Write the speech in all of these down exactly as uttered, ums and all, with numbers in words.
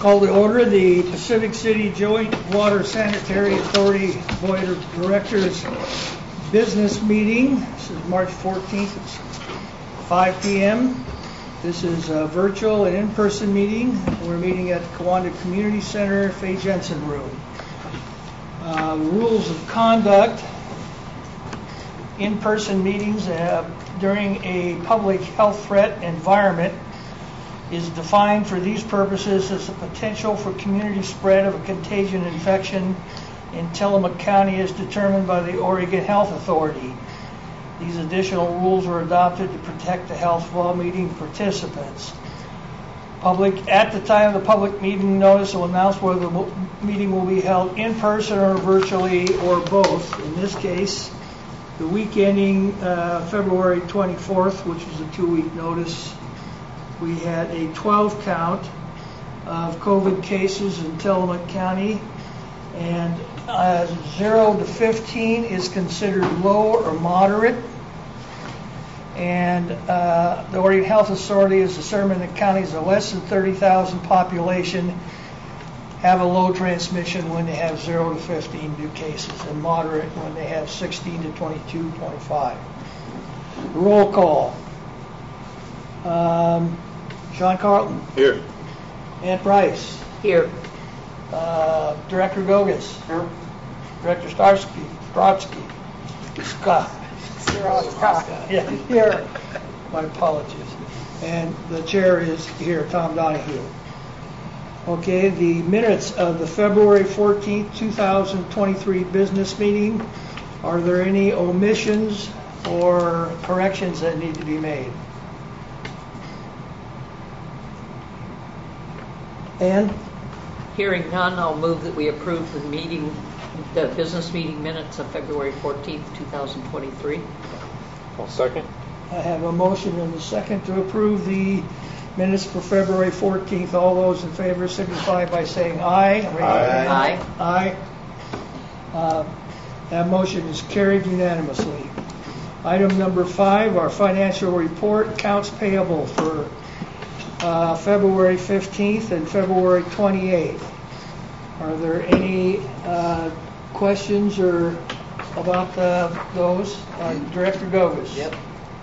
Call to order the Pacific City Joint Water Sanitary Authority Board of Directors business meeting. This is March fourteenth, it's five p m This is a virtual and in-person meeting. We're meeting at the Kiwanda Community Center, Faye Jensen Room. Uh, rules of conduct. In-person meetings uh, during a public health threat environment is defined for these purposes as the potential for community spread of a contagion infection in Tillamook County as determined by the Oregon Health Authority. These additional rules were adopted to protect the health of all meeting participants. Public, at the time of the public meeting notice will announce whether the meeting will be held in person or virtually or both. In this case, the week ending uh, February twenty-fourth, which is a two-week notice, we had a twelve count of COVID cases in Tillamook County, and uh, zero to fifteen is considered low or moderate. And uh, the Oregon Health Authority has determined that counties of less than thirty thousand population have a low transmission when they have zero to fifteen new cases, and moderate when they have sixteen to twenty-two point five. Roll call. Um, Sean Carlton. Here. Ann Price. Here. Uh, Director Gogas. Here. Director Starsky. Brodsky. Scott. Scott. Yeah, here. My apologies. And the chair is here, Tom Donahue. Okay, the minutes of the February fourteenth, two thousand twenty-three business meeting. Are there any omissions or corrections that need to be made? Ann? Hearing none, I'll move that we approve the meeting, the business meeting minutes of February fourteenth, two thousand twenty-three. I'll second. I have a motion and a second to approve the minutes for February fourteenth. All those in favor signify by saying aye. Aye. Aye. Aye. Uh, that motion is carried unanimously. Item number five, our financial report, accounts payable for Uh, February fifteenth and February twenty-eighth. Are there any uh, questions or about the, those? Uh, Director Gogas. Yep.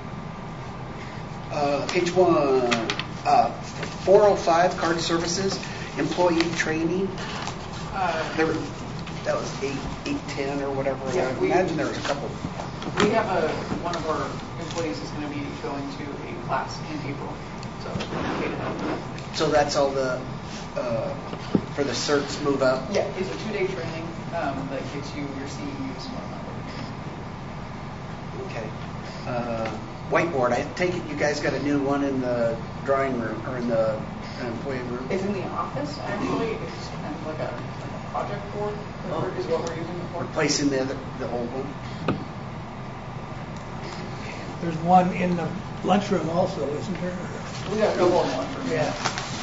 Uh, page one, uh, four oh five, card services, employee training. Uh, there, that was eight, eight ten or whatever. Yeah, I we, imagine there was a couple. We have a one of our employees is going to be going to a class in April. So, so that's all the uh, for the certs move up. Yeah, it's a two-day training um, that gets you your C E Us and whatnot. Okay. Uh, whiteboard. I take it you guys got a new one in the drawing room or in the employee room. It's in the office actually. It's kind of like a, like a project board Oh. is what we're using it for. Replacing the the old one. There's one in the lunchroom also, isn't there? We got a couple of them. Yeah.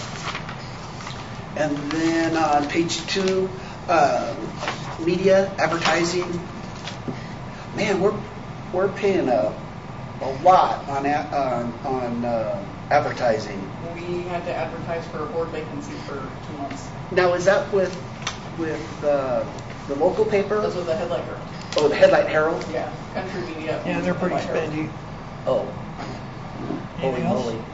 And then on page two, uh, media advertising. Man, we're we're paying a a lot on a, on on uh, advertising. We had to advertise for a board vacancy for two months. Now, is that with with uh, the local paper? Those are the Headlight Herald. Oh, the Headlight Herald. Yeah, Country Media. Yeah, they're pretty Headlight spendy. Herald. Oh, holy Anything else? moly!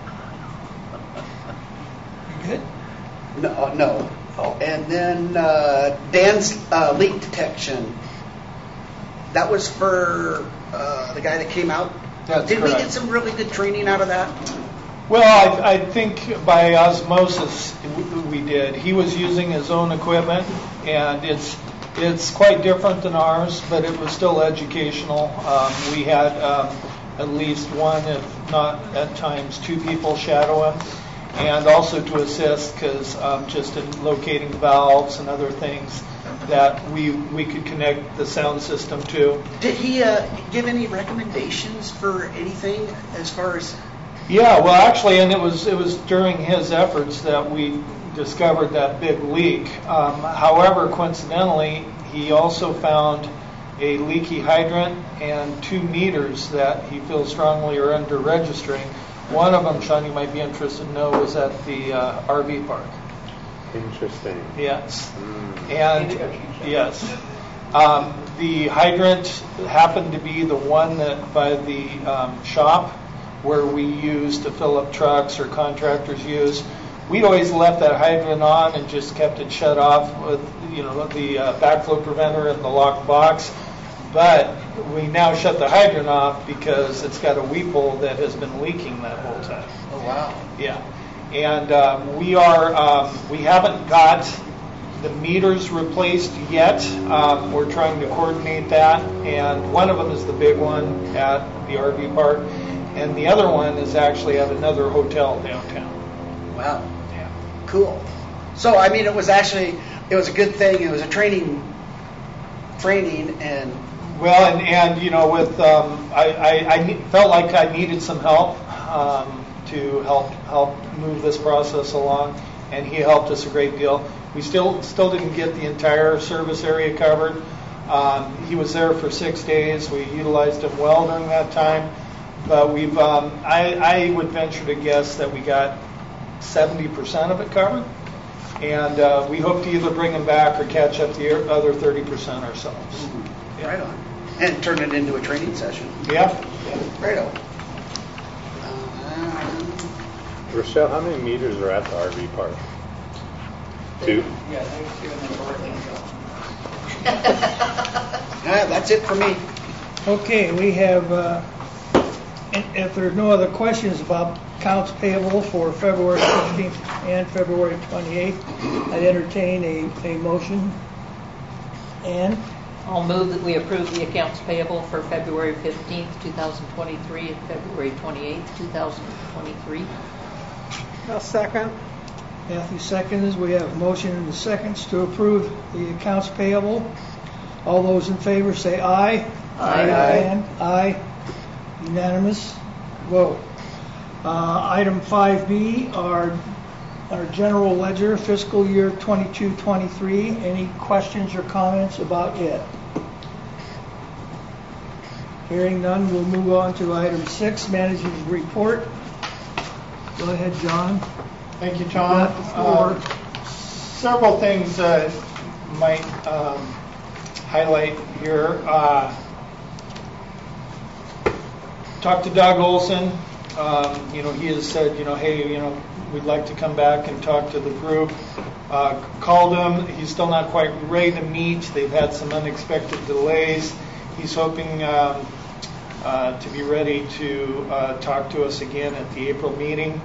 You good? No, uh, no. Oh. And then uh, Dan's uh, leak detection. That was for uh, the guy that came out. That's Did correct. we get some really good training out of that? Well, I, I think by osmosis we did. He was using his own equipment, and it's it's quite different than ours, but it was still educational. Um, we had um, at least one, if not at times two people shadow him, and also to assist because um, just in locating valves and other things that we we could connect the sound system to. Did he uh, give any recommendations for anything as far as? Yeah, well, actually, and it was it was during his efforts that we discovered that big leak. Um, however, coincidentally, he also found a leaky hydrant and two meters that he feels strongly are under registering. One of them, Sean, you might be interested to know, was at the uh, R V park. Interesting. Yes. Mm. And, Need to go change that. yes. Um, the hydrant happened to be the one that by the um, shop where we use to fill up trucks or contractors use. We always left that hydrant on and just kept it shut off with, you know, the uh, backflow preventer and the locked box. But we now shut the hydrant off because it's got a weep hole that has been leaking that whole time. Oh, wow. Yeah. And um, we are, um, we haven't got the meters replaced yet. Um, we're trying to coordinate that. And one of them is the big one at the R V park. And the other one is actually at another hotel downtown. Wow. Yeah. Cool. So, I mean, it was actually, it was a good thing. It was a training, training and... Well, and, and you know, with, um, I, I, I ne- felt like I needed some help um, to help help move this process along. And he helped us a great deal. We still still didn't get the entire service area covered. Um, he was there for six days. We utilized him well during that time. But we've, um, I, I would venture to guess that we got seventy percent of it covered. And uh, we hope to either bring him back or catch up the other thirty percent ourselves. Yeah. Right on. And turn it into a training session. Yeah. Right on. Uh, Rochelle, how many meters are at the R V park? Two? Yeah, there's two and then the working yeah, that's it for me. Okay, we have, uh, and if there are no other questions about accounts payable for February fifteenth and February twenty-eighth, I'd entertain a, a motion. Ann? I'll move that we approve the accounts payable for February fifteenth, two thousand twenty-three and February twenty-eighth, two thousand twenty-three. I'll second. Kathy seconds. We have a motion and the seconds to approve the accounts payable. All those in favor say aye. Aye. And aye. Unanimous vote. Uh, Item five B, our, our general ledger fiscal year twenty-two twenty-three. Any questions or comments about it? Hearing none, we'll move on to item six, managers report. Go ahead, John. Thank you, Tom. Got the floor. Uh, several things uh, might um, highlight here. Uh, talked to Doug Olson. Um, you know, he has said, you know, hey, you know, we'd like to come back and talk to the group. Uh, called him. He's still not quite ready to meet. They've had some unexpected delays. He's hoping um, uh, to be ready to uh, talk to us again at the April meeting.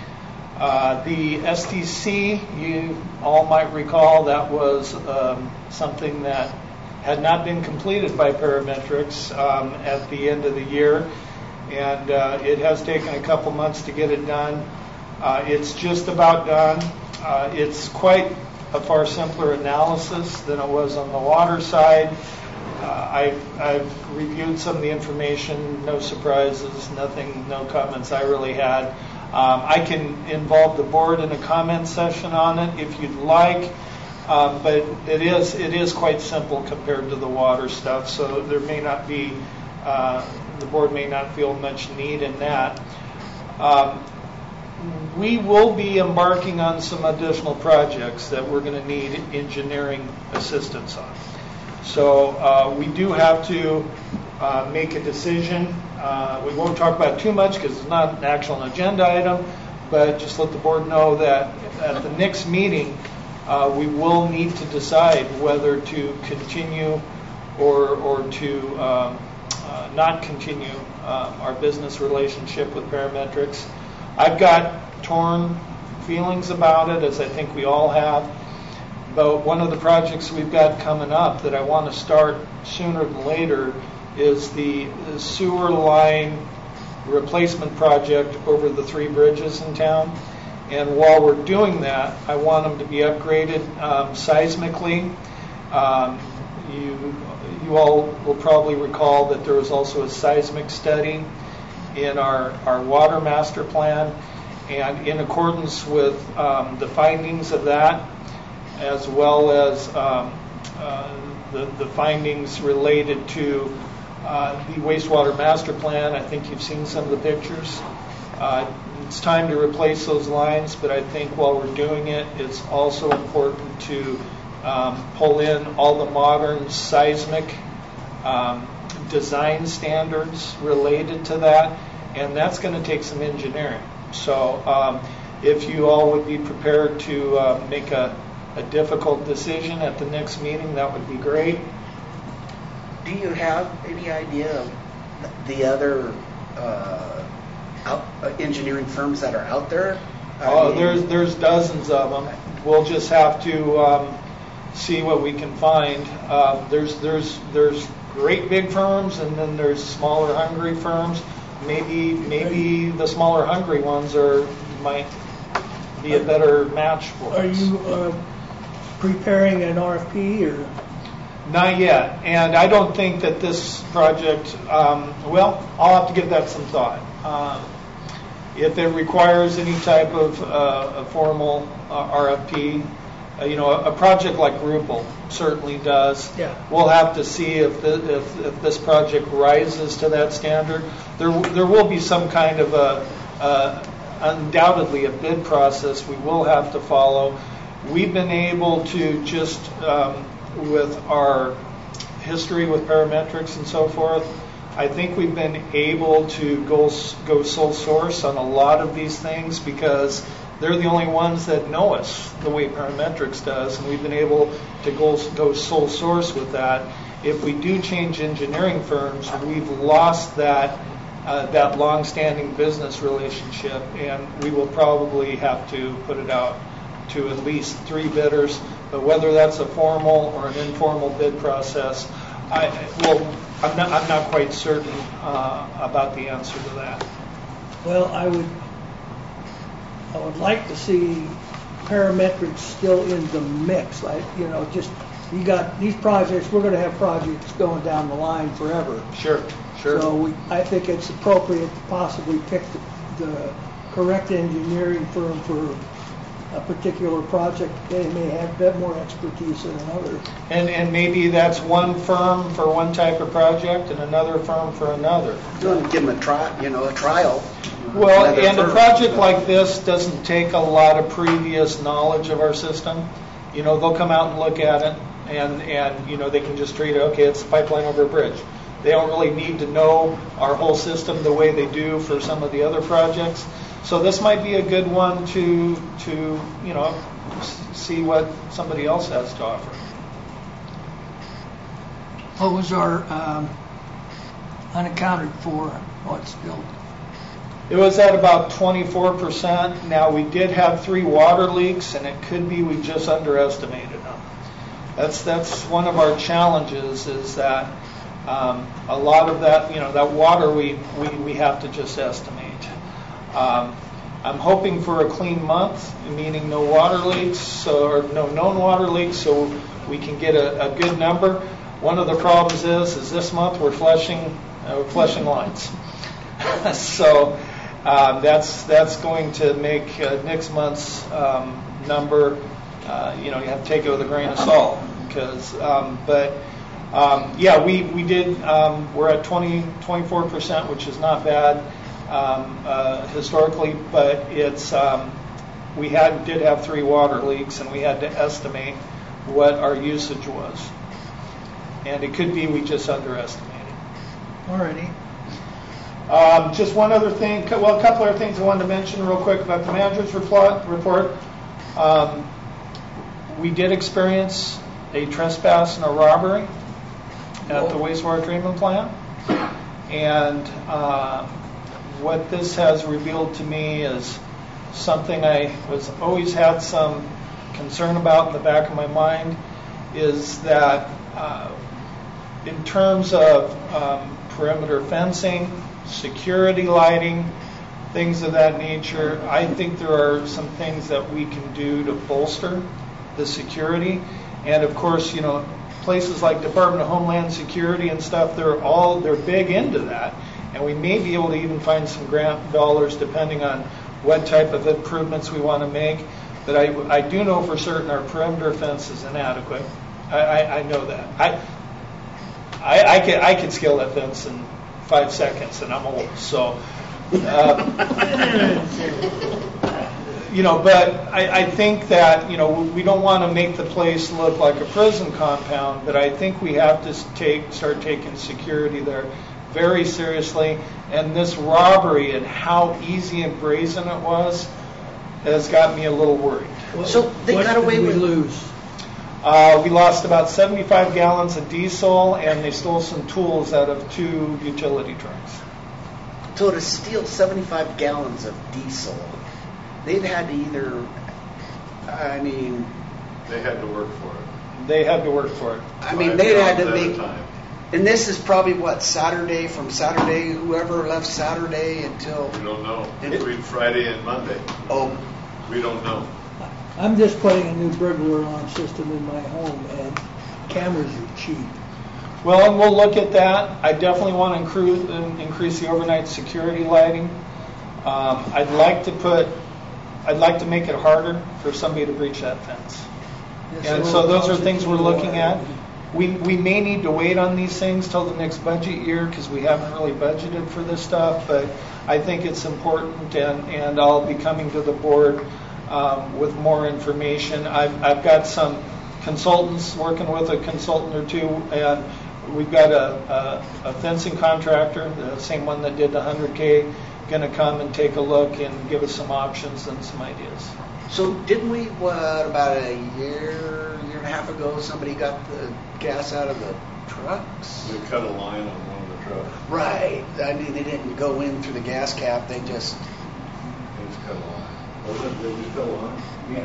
Uh, the S T C, you all might recall, that was um, something that had not been completed by Parametrics um, at the end of the year, and uh, it has taken a couple months to get it done. Uh, it's just about done. Uh, it's quite a far simpler analysis than it was on the water side. Uh, I've, I've reviewed some of the information, no surprises, nothing, no comments I really had. Um, I can involve the board in a comment session on it if you'd like, um, but it is it is quite simple compared to the water stuff, so there may not be, uh, the board may not feel much need in that. Um, we will be embarking on some additional projects that we're going to need engineering assistance on. So uh, we do have to uh, make a decision. Uh, we won't talk about it too much because it's not an actual agenda item, but just let the board know that at the next meeting, uh, we will need to decide whether to continue or, or to um, uh, not continue uh, our business relationship with Parametrics. I've got torn feelings about it, as I think we all have. But one of the projects we've got coming up that I want to start sooner than later is the sewer line replacement project over the three bridges in town. And while we're doing that, I want them to be upgraded um, seismically. Um, you, you all will probably recall that there was also a seismic study in our, our water master plan. And in accordance with um, the findings of that, as well as um, uh, the, the findings related to uh, the wastewater master plan. I think you've seen some of the pictures. Uh, it's time to replace those lines, but I think while we're doing it, it's also important to um, pull in all the modern seismic um, design standards related to that, and that's going to take some engineering. So um, if you all would be prepared to uh, make a, a difficult decision at the next meeting, that would be great. Do you have any idea of the other uh, out, uh, engineering firms that are out there? I Oh, mean, there's there's dozens of them. We'll just have to um, see what we can find. Uh, there's there's there's great big firms, and then there's smaller hungry firms. Maybe maybe the smaller hungry ones are might be a better match for Are us. you uh, preparing an R F P or? Not yet, and I don't think that this project. Um, well, I'll have to give that some thought. Um, if it requires any type of uh, a formal uh, R F P, uh, you know, a, a project like Rupel certainly does. Yeah. We'll have to see if, the, if if this project rises to that standard. There there will be some kind of a, a undoubtedly a bid process we will have to follow. We've been able to just um, with our history with parametrics and so forth, I think we've been able to go go sole source on a lot of these things because they're the only ones that know us the way parametrics does, and we've been able to go go sole source with that. If we do change engineering firms, we've lost that uh, that long-standing business relationship, and we will probably have to put it out to at least three bidders. But whether that's a formal or an informal bid process, I well, I'm not I'm not quite certain uh, about the answer to that. Well, I would, I would like to see parametrics still in the mix. Like, you know, just, you got these projects, we're going to have projects going down the line forever. Sure, sure. So we, I think it's appropriate to possibly pick the, the correct engineering firm for a particular project. They may have a bit more expertise than another. And and maybe that's one firm for one type of project and another firm for another. Doing, give them a try, you know, a trial. Well, Another and a firm. project like this doesn't take a lot of previous knowledge of our system. You know, they'll come out and look at it, and, and you know, they can just treat it, okay, it's a pipeline over a bridge. They don't really need to know our whole system the way they do for some of the other projects. So this might be a good one to, to you know, s- see what somebody else has to offer. What was our um, unaccounted for, what's built? It was at about twenty-four percent. Now, we did have three water leaks, and it could be we just underestimated them. That's that's one of our challenges is that um, a lot of that, you know, that water we, we, we have to just estimate. Um, I'm hoping for a clean month, meaning no water leaks, so, or no known water leaks, so we can get a, a good number. One of the problems is, is this month we're flushing, uh, we're flushing lines. so um, that's that's going to make uh, next month's um, number, uh, you know, you have to take it with a grain of salt. Because, um, but um, yeah, we we did. Um, we're at twenty, twenty-four percent, which is not bad. Um, uh, historically, but it's um, we had did have three water leaks, and we had to estimate what our usage was, and it could be we just underestimated. Alrighty. Um, just one other thing, well, a couple other things I wanted to mention real quick about the manager's report. report. Um, we did experience a trespass and a robbery at the wastewater treatment plant, and uh, what this has revealed to me is something I was always had some concern about in the back of my mind, is that uh, in terms of um, perimeter fencing, security lighting, things of that nature, I think there are some things that we can do to bolster the security. And of course, you know, places like Department of Homeland Security and stuff, they're all, they're big into that. And we may be able to even find some grant dollars depending on what type of improvements we want to make. But I, I do know for certain our perimeter fence is inadequate. I, I, I know that. I, I, I, can, I can scale that fence in five seconds, and I'm old. So You know, but I, I think that, you know, we don't want to make the place look like a prison compound, but I think we have to take, start taking security there very seriously. And this robbery and how easy and brazen it was has got me a little worried. So they What got did away we with lose? Uh, we lost about seventy-five gallons of diesel, and they stole some tools out of two utility trucks. So to steal seventy-five gallons of diesel, they've had to either, I mean, They had to work for it. They had to work for it. I mean, Five they had to gallons at a make, time. and this is probably what, Saturday, from Saturday, whoever left Saturday until, We don't know. Between Friday and Monday, oh, we don't know. I'm just putting a new burglar alarm system in my home, and cameras are cheap. Well, and we'll look at that. I definitely want to increase, increase the overnight security lighting. Um, I'd like to put, I'd like to make it harder for somebody to breach that fence. And so those are things we're looking at. We, we may need to wait on these things till the next budget year because we haven't really budgeted for this stuff, but I think it's important, and, and I'll be coming to the board um, with more information. I've, I've got some consultants, working with a consultant or two, and we've got a, a, a fencing contractor, the same one that did the one hundred K, going to come and take a look and give us some options and some ideas. so didn't we, what, about a year, year and a half ago, somebody got the gas out of the trucks? They cut a line on one of the trucks. Right, I mean, they didn't go in through the gas cap, they just, They just cut a line. Wasn't it, they just cut a line?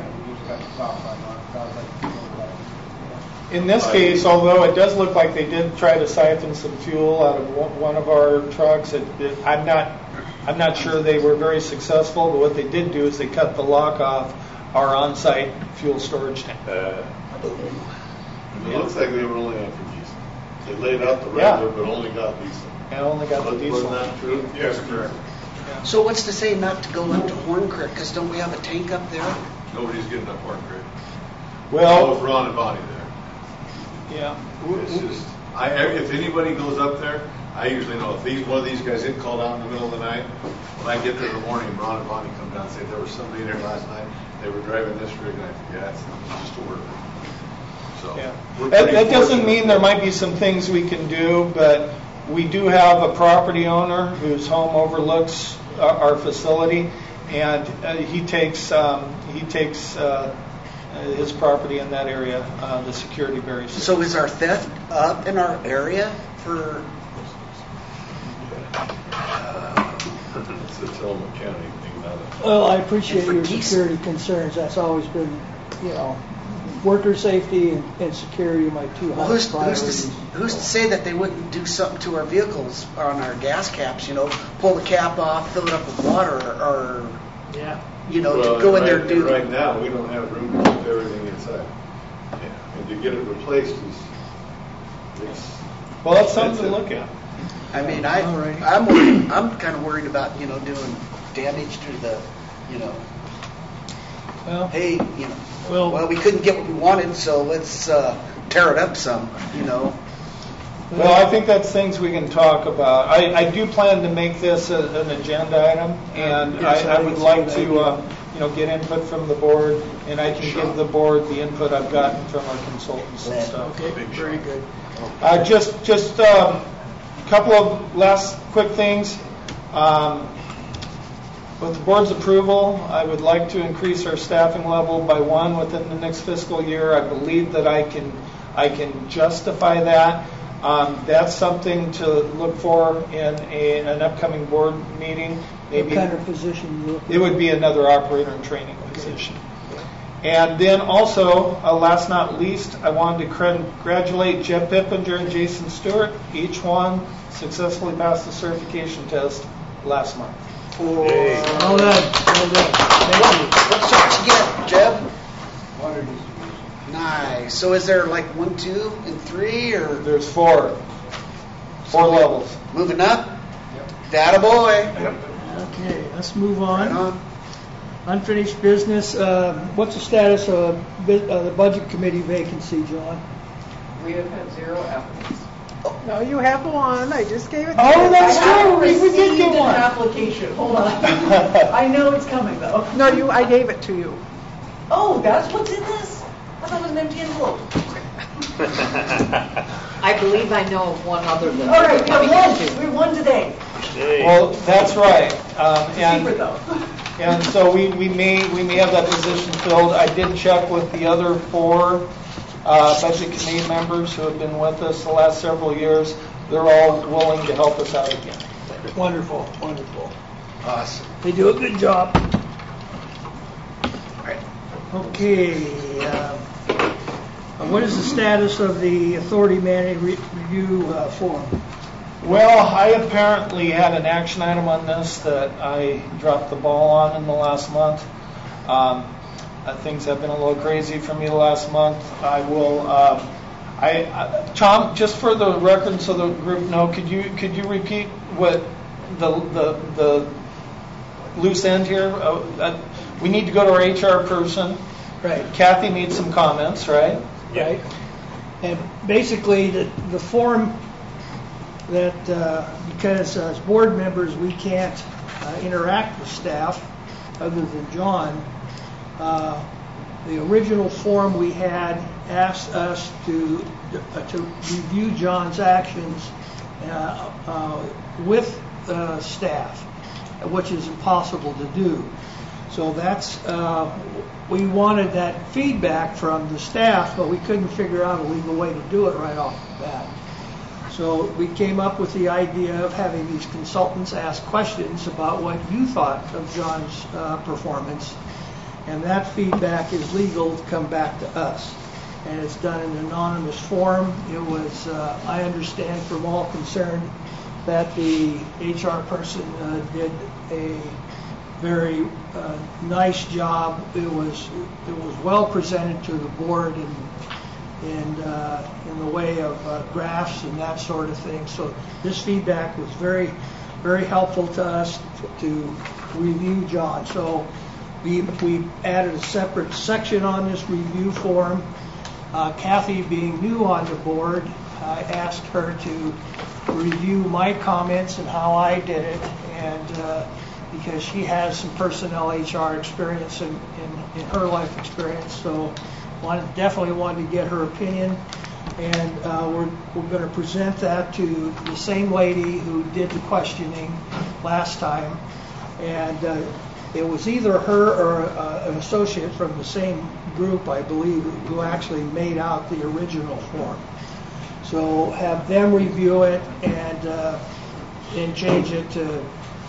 In this case, although it does look like they did try to siphon some fuel out of one one of our trucks, it, it, I'm not, I'm not sure they were very successful. But what they did do is they cut the lock off our on-site fuel storage tank. Uh, It looks like they were only after diesel. They laid out the Yeah. regular, but only got diesel. And only got the Wasn't diesel. that true? Yes, correct. so what's to say not to go into Horn Creek, because don't we have a tank up there? Nobody's getting up Horn Creek. Oh, Well, with Ron and Bonnie there. yeah. It's just, I, if anybody goes up there, I usually know if these, one of these guys get called out in the middle of the night, when I get there in the morning, Ron and Bonnie come down and say, there was somebody there last night, they were driving this rig, and I think, yeah, it's it's just a worker. So, Yeah. we're That, pretty that doesn't fortunate. mean there might be some things we can do, but we do have a property owner whose home overlooks our, our facility, and uh, he takes um, he takes uh, his property in that area, uh, the security very seriously. So is our theft up in our area for, It's a Tillamook County thing, not a. Well, I appreciate And for your diesel. security concerns. That's always been, you know, worker safety and, and security are my two well, highest who's, who's priorities. to, who's to say that they wouldn't do something to our vehicles on our gas caps, you know, pull the cap off, fill it up with water, or, Yeah. you know, Well, to go in right- there and do. Right now, we don't have room to keep everything inside. Yeah, and to get it replaced is, it's. Well, that's something to look at. I mean, I, All right. I'm worried, I'm kind of worried about, you know, doing damage to the, you know, Well, hey, you know, Well- well, we couldn't get what we wanted, so let's uh, tear it up some, you know. Well, I think that's things we can talk about. I, I do plan to make this a, an agenda item, and Yes, I I, I think would it's a like good to, idea. uh, you know, get input from the board, and I can give the board the input I've gotten from our consultants and stuff. okay, very good. Uh, just, just a um, couple of last quick things. Um, with the board's approval, I would like to increase our staffing level by one within the next fiscal year. I believe that I can, I can justify that. Um, that's something to look for in a, an upcoming board meeting. What Maybe kind of position you look it would be another operator and training position. And then also, uh, last not least, I wanted to congratulate Jeb Pippinger and Jason Stewart. Each one successfully passed the certification test last month. Or, Well done, well done. Thank you. what sort you get, Jeb? Nice. So is there like one, two, and three, or There's four, four levels. moving up? That a boy. Okay, let's move Right on. on. Unfinished business, uh, what's the status of bu- uh, the budget committee vacancy, John? We have had zero applicants. No, you have one. I just gave it to Oh, you. that's I haven't true. We did received get an one. application. Hold on. I know it's coming though. No, you, I gave it to you. Oh, that's what's in this? I thought it was an empty envelope. I believe I know of one other than. All right, we coming have in one. too. We won today. Well, that's right. Um, It's a and secret though. and so we, we may we may have that position filled. I did check with the other four uh, budget committee members who have been with us the last several years. They're all willing to help us out again. Wonderful, wonderful. Awesome. They do a good job. Okay, uh, what is the status of the authority managed re- review uh, form? Well, I apparently had an action item on this that I dropped the ball on in the last month. Um, uh, things have been a little crazy for me the last month. I will, um, I, I, Tom, just for the record, so the group know, could you could you repeat what the the the loose end here? Uh, uh, we need to go to our H R person. Right. Kathy made some comments, right? Right. And basically, the, the form that, uh, because as board members, we can't uh, interact with staff other than John, uh, the original form we had asked us to, uh, to review John's actions uh, uh, with uh, staff, which is impossible to do. So that's, uh, we wanted that feedback from the staff, but we couldn't figure out a legal way to do it right off the bat. So we came up with the idea of having these consultants ask questions about what you thought of John's uh, performance, and that feedback is legal to come back to us. And it's done in an anonymous form. It was, uh, I understand from all concerned, that the H R person uh, did a very uh, nice job. It was it was well presented to the board in in, uh, in the way of uh, graphs and that sort of thing. So this feedback was very very helpful to us to review John. So we we added a separate section on this review form. Uh, Kathy, being new on the board, I asked her to review my comments and how I did it, and uh, because she has some personnel H R experience in, in, in her life experience, so wanted, definitely wanted to get her opinion, and uh, we're, we're going to present that to the same lady who did the questioning last time, and uh, it was either her or uh, an associate from the same group, I believe, who actually made out the original form. So have them review it and uh, and change it to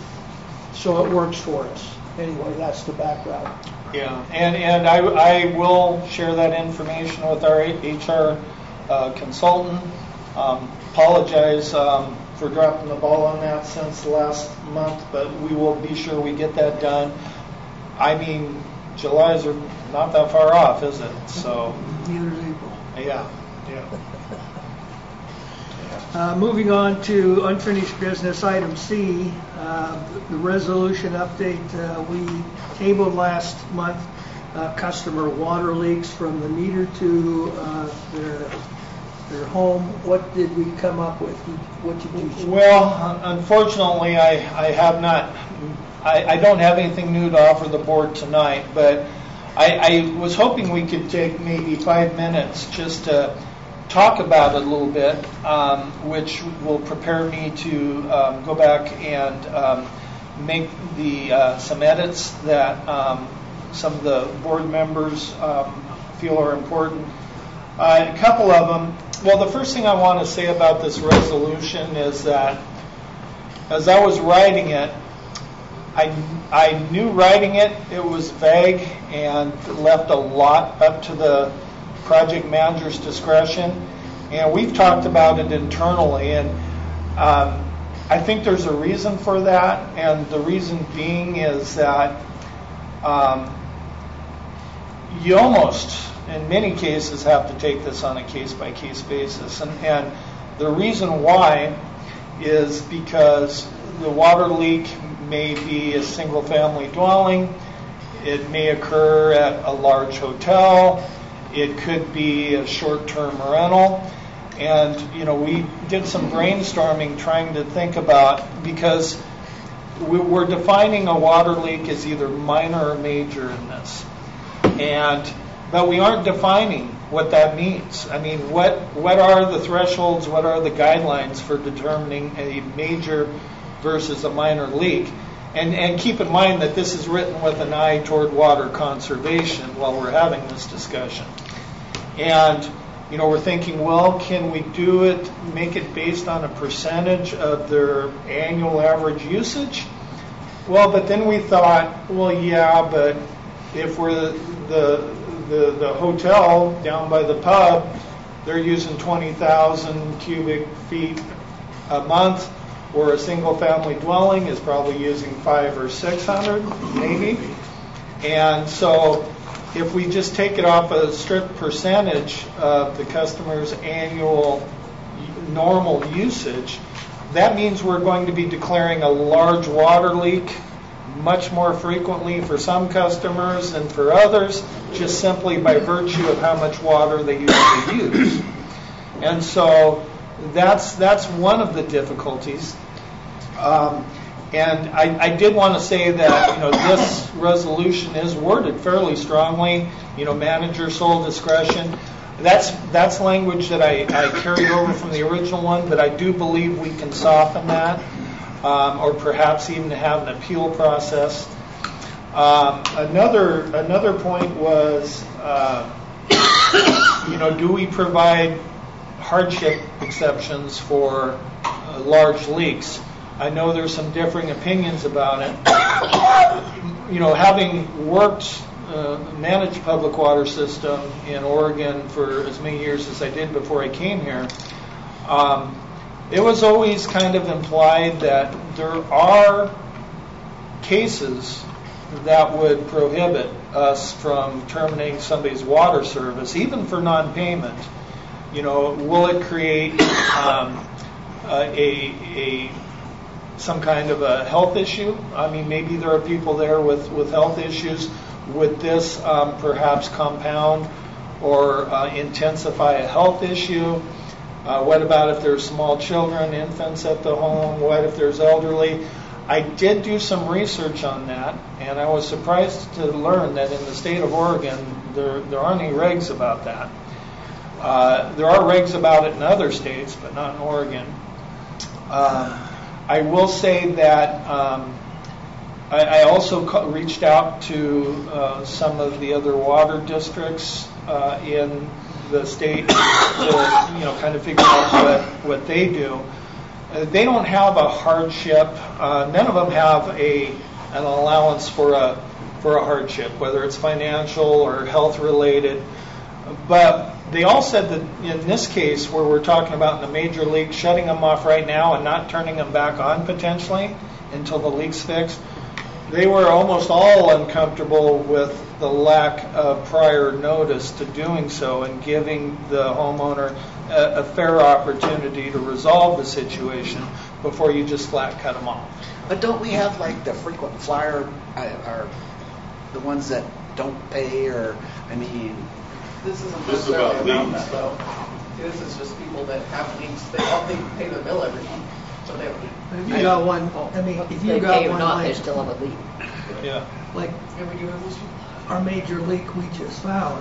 so it works for us. Anyway, that's the background. Yeah, and and I, I will share that information with our H R uh, consultant. Um, apologize um, for dropping the ball on that since the last month, but we will be sure we get that done. I mean, July's are not that far off, is it? So Neither is April. yeah, yeah. Uh, moving on to unfinished business, item C, uh, the resolution update. Uh, we tabled last month uh, customer water leaks from the meter to uh, their their home. What did we come up with? What did you? Well, unfortunately, I, I have not, I, I don't have anything new to offer the board tonight, but I, I was hoping we could take maybe five minutes just to talk about it a little bit, um, which will prepare me to um, go back and um, make the uh, some edits that um, some of the board members um, feel are important. Uh, a couple of them. Well, the first thing I want to say about this resolution is that as I was writing it, I, I knew writing it, it was vague and left a lot up to the project manager's discretion, and we've talked about it internally, and um, I think there's a reason for that, and the reason being is that um, you almost, in many cases, have to take this on a case-by-case basis, and, and the reason why is because the water leak may be a single-family dwelling, it may occur at a large hotel, it could be a short-term rental. And, you know, we did some brainstorming trying to think about, because we- we're defining a water leak as either minor or major in this. And, but we aren't defining what that means. I mean, what, what are the thresholds, what are the guidelines for determining a major versus a minor leak? And, and keep in mind that this is written with an eye toward water conservation while we're having this discussion. And, you know, we're thinking, well, can we do it, make it based on a percentage of their annual average usage? Well, but then we thought, well, yeah, but if we're the, the, the, the hotel down by the pub, they're using twenty thousand cubic feet a month, or a single-family dwelling is probably using five or six hundred, maybe. And so if we just take it off a strict percentage of the customer's annual normal usage, that means we're going to be declaring a large water leak much more frequently for some customers than for others, just simply by virtue of how much water they usually use. And so that's that's one of the difficulties. Um, and I, I did want to say that, you know, this resolution is worded fairly strongly, you know, manager sole discretion. That's that's language that I, I carried over from the original one, but I do believe we can soften that, um, or perhaps even have an appeal process. Um, another another point was, uh, you know, do we provide hardship exceptions for uh, large leaks? I know there's some differing opinions about it. You know, having worked, uh, managed public water system in Oregon for as many years as I did before I came here, um, it was always kind of implied that there are cases that would prohibit us from terminating somebody's water service, even for non-payment. You know, will it create um, a, a some kind of a health issue? I mean, maybe there are people there with, with health issues. Would this um, perhaps compound or uh, intensify a health issue? Uh, what about if there's small children, infants at the home? What if there's elderly? I did do some research on that, and I was surprised to learn that in the state of Oregon, there, there aren't any regs about that. Uh, there are regs about it in other states, but not in Oregon. Uh, I will say that um, I, I also co- reached out to uh, some of the other water districts uh, in the state to, you know, kind of figure out what, what they do. Uh, they don't have a hardship. Uh, none of them have a an allowance for a for a hardship, whether it's financial or health related. But they all said that in this case, where we're talking about in the major leak, shutting them off right now and not turning them back on potentially until the leak's fixed, they were almost all uncomfortable with the lack of prior notice to doing so and giving the homeowner a, a fair opportunity to resolve the situation before you just flat cut them off. But don't we have like the frequent flyer, uh, or the ones that don't pay, or, I mean... This isn't This is necessarily about about leaks. that though. This is just people that have leaks, they all, they pay their bill every month, so they But if you got one, I mean, if you They got pay or one not, they like, still have a leak. Yeah. like Yeah, we do have this. our major leak we just found,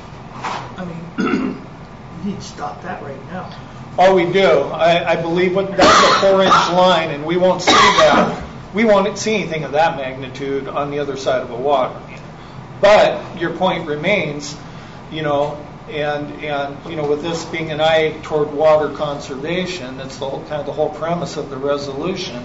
I mean, you need to stop that right now. Oh, we do. I, I believe what, that's a four-inch line, and we won't see that. We won't see anything of that magnitude on the other side of a water main. But your point remains, you know, and and you know, with this being an eye toward water conservation, that's the whole, kind of the whole premise of the resolution.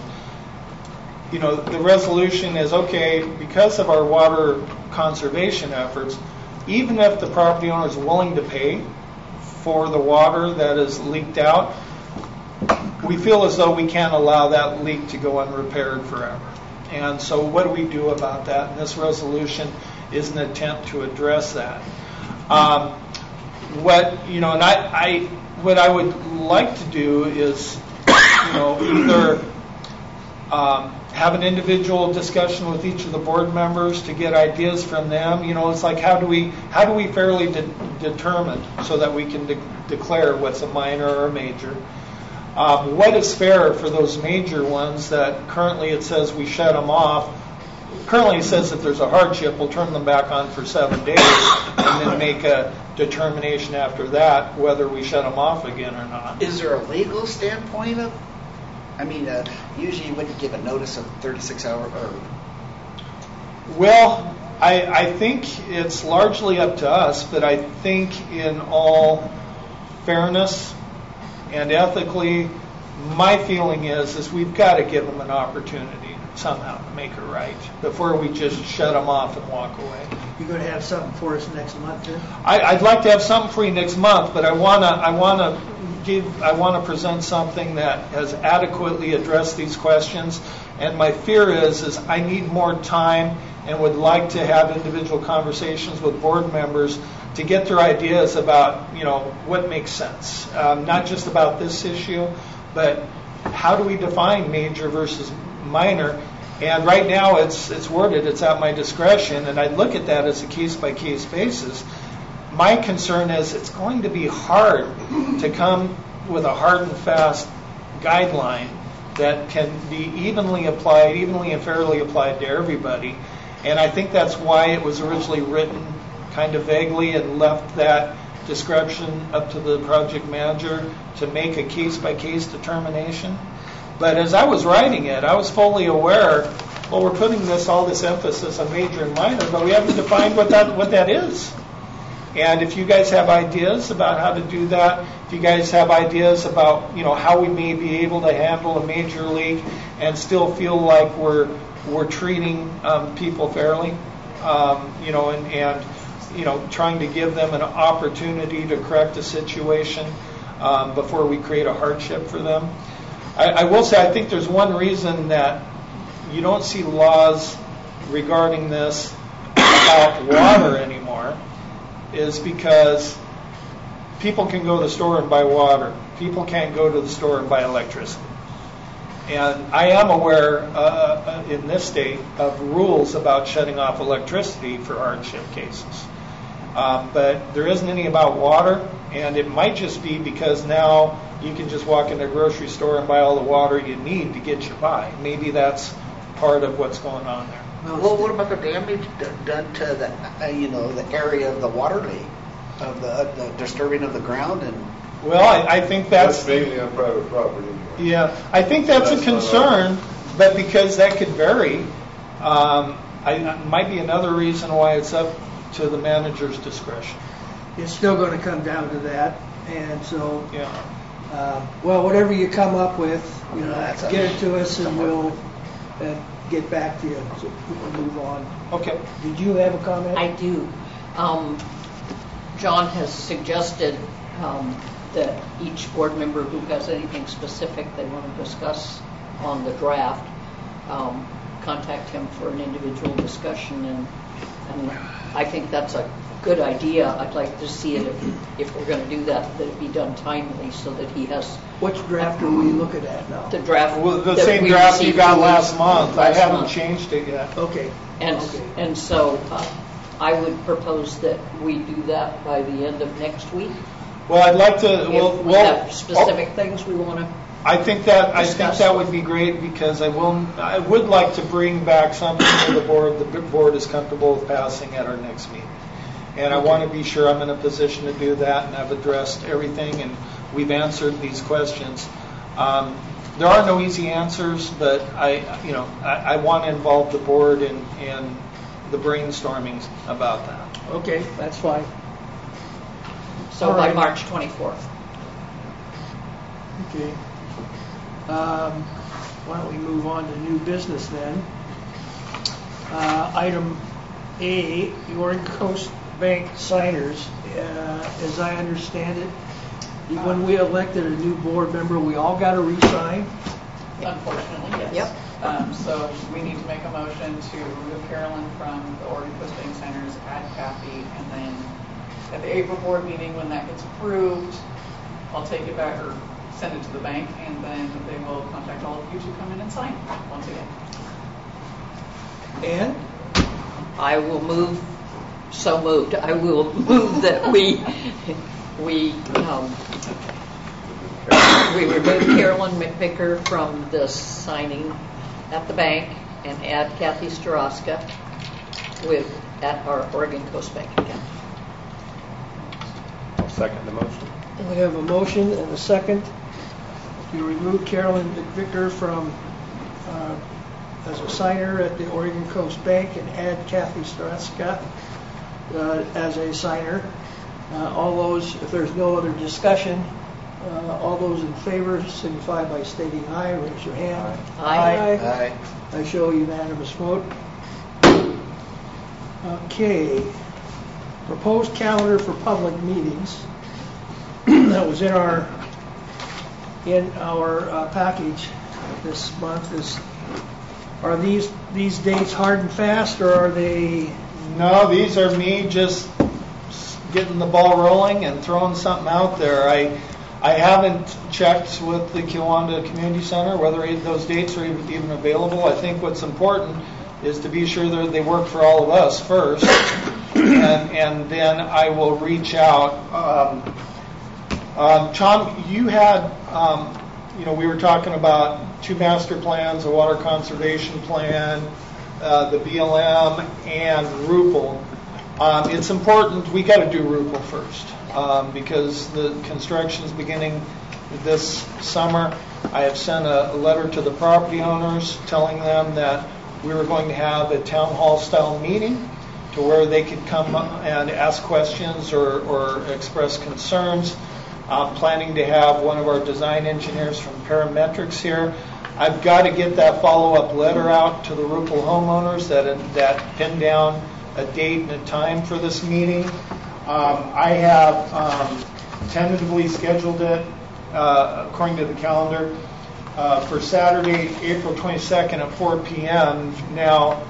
You know, the resolution is, okay, because of our water conservation efforts, even if the property owner is willing to pay for the water that is leaked out, we feel as though we can't allow that leak to go unrepaired forever. And so what do we do about that? And this resolution is an attempt to address that. Um, what, you know, and I, I, what I would like to do is, you know, either Um, have an individual discussion with each of the board members to get ideas from them. You know, it's like how do we how do we fairly de- determine so that we can de- declare what's a minor or a major. Um, what is fair for those major ones that currently it says we shut them off? Currently it says if there's a hardship, we'll turn them back on for seven days and then make a determination after that whether we shut them off again or not. Is there a legal standpoint of, I mean, uh, usually you wouldn't give a notice of thirty-six hour, or, Well, I, I think it's largely up to us, but I think in all fairness and ethically, my feeling is is we've got to give them an opportunity somehow to make it right before we just shut them off and walk away. You're going to have something for us next month then? I, I'd like to have something for you next month, but I wanna I wanna give I wanna present something that has adequately addressed these questions. And my fear is is I need more time and would like to have individual conversations with board members to get their ideas about, you know, what makes sense. Um, not just about this issue, but how do we define major versus minor? And right now it's it's worded, it's at my discretion, and I look at that as a case-by-case basis. My concern is it's going to be hard to come with a hard and fast guideline that can be evenly applied, evenly and fairly applied to everybody. And I think that's why it was originally written kind of vaguely and left that discretion up to the project manager to make a case-by-case determination. But as I was writing it, I was fully aware, well, we're putting this all this emphasis on major and minor, but we haven't defined what that what that is. And if you guys have ideas about how to do that, if you guys have ideas about, you know, how we may be able to handle a major league and still feel like we're we're treating um, people fairly, um, you know, and, and you know, trying to give them an opportunity to correct a situation um, before we create a hardship for them. I, I will say I think there's one reason that you don't see laws regarding this about water anymore is because people can go to the store and buy water. People can't go to the store and buy electricity. And I am aware uh, in this state of rules about shutting off electricity for hardship cases. Um, but there isn't any about water, and it might just be because now you can just walk into a grocery store and buy all the water you need to get you by. Maybe that's part of what's going on there. well, what about the damage d- done to the, uh, you know, the area of the water leak, of the, uh, the disturbing of the ground and... Well, I, I think that's... That's mainly on private property anyway. Yeah, I think that's a That's not concern, but because that could vary, um, I, it might be another reason why it's up to the manager's discretion. It's still going to come down to that, and so, Yeah. uh, well, whatever you come up with, you know, That's a- get it to us and we'll uh, get back to you so we can move on. Okay. Did you have a comment? I do. Um, John has suggested um, that each board member who has anything specific they want to discuss on the draft, um, contact him for an individual discussion, and, and I think that's a good idea. I'd like to see it, if, if we're going to do that, that it be done timely so that he has Which draft are we looking at now? the draft. Well, the that same we draft you received got two last weeks- month. I last haven't month. changed it yet. Okay. And, Okay. and so uh, I would propose that we do that by the end of next week. Well, I'd like to. Well, If we well, have specific things we want to. I think that I think discuss. that would be great because I will. I would like to bring back something to the board. The board is comfortable with passing at our next meeting, and I want to be sure I'm in a position to do that, and I've addressed everything, and we've answered these questions. Um, there are no easy answers, but I, you know, I, I want to involve the board in, in the brainstorming about that. Okay, that's fine. So All by right. March twenty-fourth. Okay. Um, Why don't we move on to new business then? Uh, Item A, the Oregon Coast Bank signers. Uh, As I understand it, when we elected a new board member, we all got to re-sign. Unfortunately, yes. Yep. Um, so we need to make a motion to remove Carolyn from the Oregon Coast Bank Signers, add Kathy, and then at the April board meeting, when that gets approved, I'll take it back or send it to the bank, and then they will contact all of you to come in and sign once again. And I will move, so moved, I will move that we, we, um, we remove Carolyn McVicker from the signing at the bank and add Kathy Staroska with, at our Oregon Coast Bank account. I'll second the motion. we have a motion and a second to remove Carolyn McVicker from, uh, as a signer at the Oregon Coast Bank and add Kathy Staroska uh, as a signer. Uh, all those, if there's no other discussion, uh, all those in favor signify by stating aye. Raise your hand. Aye. Aye. I show unanimous vote. Okay. Proposed calendar for public meetings. That was in our in our uh, package this month. Is are these these dates hard and fast, or are they? No, these are me just getting the ball rolling and throwing something out there. I I haven't checked with the Kiwanda Community Center whether those dates are even, even available. I think what's important is to be sure that they work for all of us first, and, and then I will reach out. Um, um, Tom, you had, um, you know, we were talking about two master plans, a water conservation plan, uh, the B L M, and R U P L. Um, it's important, we got to do R U P L first, um, because the construction is beginning this summer. I have sent a, a letter to the property owners telling them that we were going to have a town hall style meeting to where they could come and ask questions or, or express concerns. I'm planning to have one of our design engineers from Parametrics here. I've got to get that follow-up letter out to the R U P L homeowners that that pin down a date and a time for this meeting. Um, I have um, tentatively scheduled it uh, according to the calendar uh, for Saturday, April twenty-second at four p.m. Now,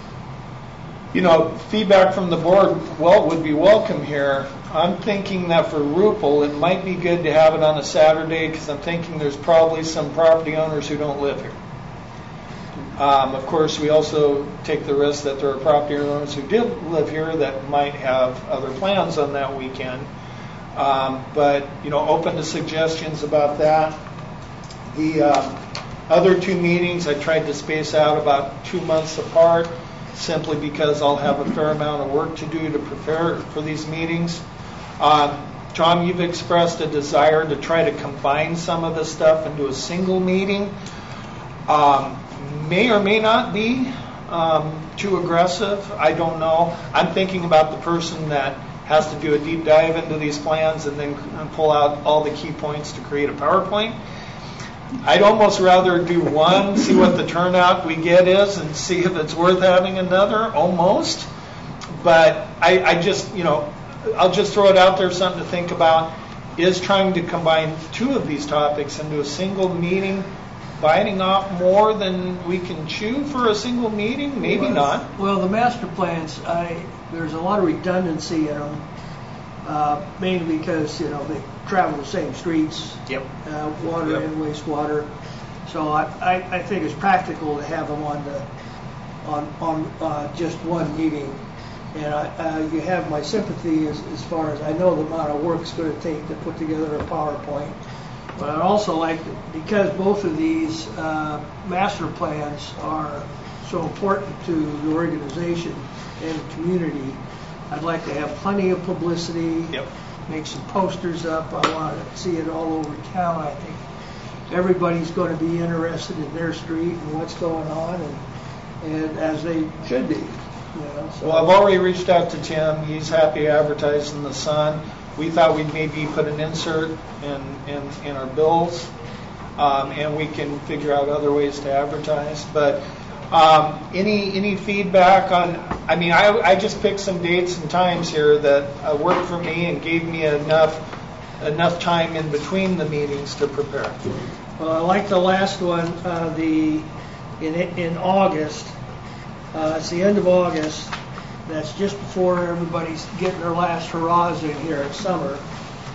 you know, feedback from the board well would be welcome here. I'm thinking that for R U P L, it might be good to have it on a Saturday because I'm thinking there's probably some property owners who don't live here. Um, of course, we also take the risk that there are property owners who did live here that might have other plans on that weekend. Um, but, you know, open to suggestions about that. The uh, other two meetings I tried to space out about two months apart simply because I'll have a fair amount of work to do to prepare for these meetings. Um, Tom, you've expressed a desire to try to combine some of this stuff into a single meeting. Um, may or may not be um, too aggressive. I don't know. I'm thinking about the person that has to do a deep dive into these plans and then pull out all the key points to create a PowerPoint. I'd almost rather do one, see what the turnout we get is, and see if it's worth having another, almost. But I, I just, you know, I'll just throw it out there, something to think about, is trying to combine two of these topics into a single meeting, biting off more than we can chew for a single meeting? Maybe well, not. Well, the master plans, I, there's a lot of redundancy in them, uh, mainly because, you know, they travel the same streets, Yep. uh, water Yep. and wastewater. So I, I, I think it's practical to have them on the on on uh, just one meeting. And I, uh, you have my sympathy as, as far as I know the amount of work it's going to take to put together a PowerPoint. But I'd also like, to, because both of these uh, master plans are so important to the organization and the community, I'd like to have plenty of publicity. Yep. Make some posters up. I want to see it all over town. I think everybody's going to be interested in their street and what's going on, and, and as they should be. You know, so. Well, I've already reached out to Tim. He's happy advertising in the Sun. We thought we'd maybe put an insert in, in, in our bills, um, and we can figure out other ways to advertise. But um, any any feedback on, I mean, I, I just picked some dates and times here that uh, worked for me and gave me enough enough time in between the meetings to prepare. Well, I like the last one, uh, the in in August. Uh, it's the end of August. That's just before everybody's getting their last hurrahs in here at summer.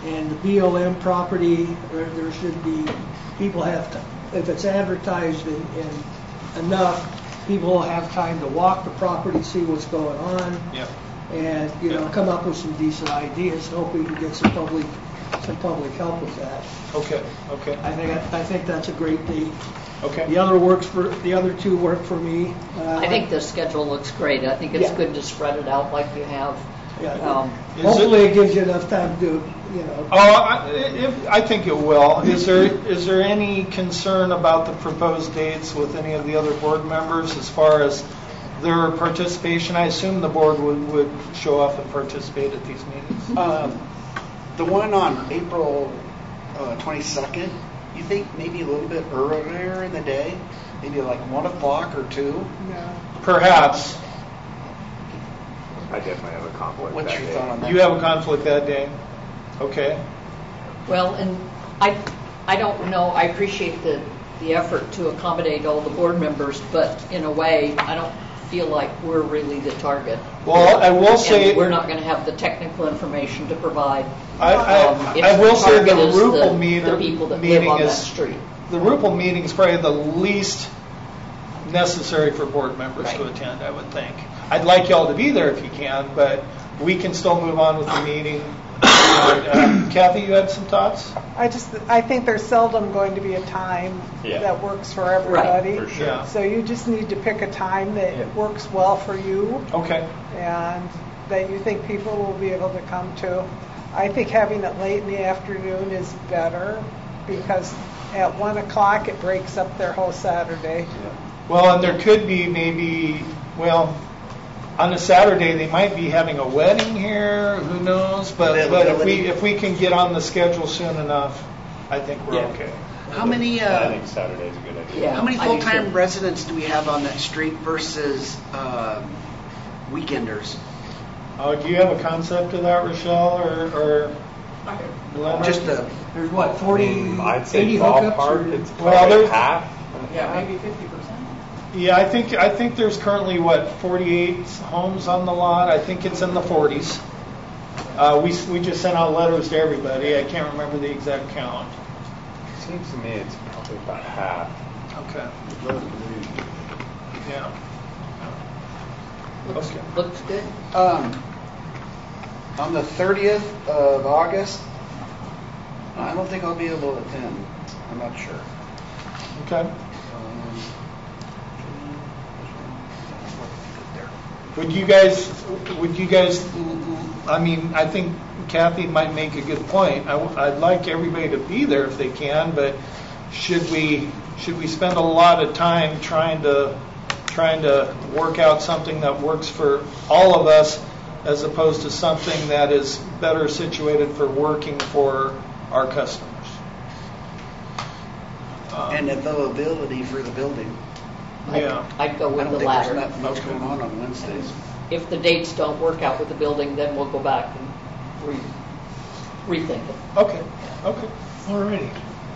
And the B L M property, there, there should be, people have to, if it's advertised in, in enough, people will have time to walk the property, see what's going on. Yep. And, you know, come up with some decent ideas. Hope we can get some public, some public help with that. Okay, okay, I think, I think that's a great date. okay. The other works for, the other two work for me. Uh, I think the schedule looks great. I think it's Yeah. good to spread it out like you have. Yeah. Um, Is Hopefully it- it gives you enough time to, you know. Oh, I, if, I think it will. Is there, is there any concern about the proposed dates with any of the other board members as far as their participation? I assume the board would, would show up and participate at these meetings. Um, the one on April uh, twenty-second, you think maybe a little bit earlier in the day? Maybe like one o'clock or two? No. Perhaps. I definitely have a conflict What's that your day. thought on that? You have a conflict that day? Okay. Well, and I, I don't know, I appreciate the, the effort to accommodate all the board members, but in a way, I don't feel like we're really the target. Well, I will say- And we're not going to have the technical information to provide. I, I, Um, if I will the say the target is the- Rupel meter, the people that live meeting on that is, street. the Rupel meeting is probably the least necessary for board members to Right. attend, I would think. I'd like y'all to be there if you can, but we can still move on with the meeting. And, um, Kathy, you had some thoughts? I just, I think there's seldom going to be a time Yeah. that works for everybody. For sure. Yeah. So you just need to pick a time that Yeah. works well for you Okay. and that you think people will be able to come to. I think having it late in the afternoon is better because at one o'clock it breaks up their whole Saturday. Well, and there could be maybe, well, on a Saturday, they might be having a wedding here, who knows? But, but if we, if we can get on the schedule soon enough, I think we're Yeah. okay. How many, I uh, think Saturday's a good idea. Yeah. how many I do full-time too. residents do we have on that street versus um, weekenders? Uh, do you have a concept of that, Rochelle, or, or Leonard? Just a, There's what, forty, I'd say eighty hookups? ballpark, or- it's Well, probably there's- half. Yeah, maybe fifty percent. Yeah, I think, I think there's currently, what, forty-eight homes on the lot? I think it's in the forties. Uh, we, we just sent out letters to everybody. I can't remember the exact count. Seems to me it's probably about half. Okay. Yeah. Looks, Okay. looks good. um, on the thirtieth of August, I don't think I'll be able to attend. I'm not sure. Okay. Um, Would you guys, would you guys, I mean, I think Kathy might make a good point. I, I'd like everybody to be there if they can, but should we, should we spend a lot of time trying to, trying to work out something that works for all of us as opposed to something that is better situated for working for our customers? Um, And availability for the building. I'd- Yeah. I'd go I with don't the think there's latter. not much going on on Wednesdays. If the dates don't work out with the building, then we'll go back and re, rethink it. Okay, okay. Alrighty.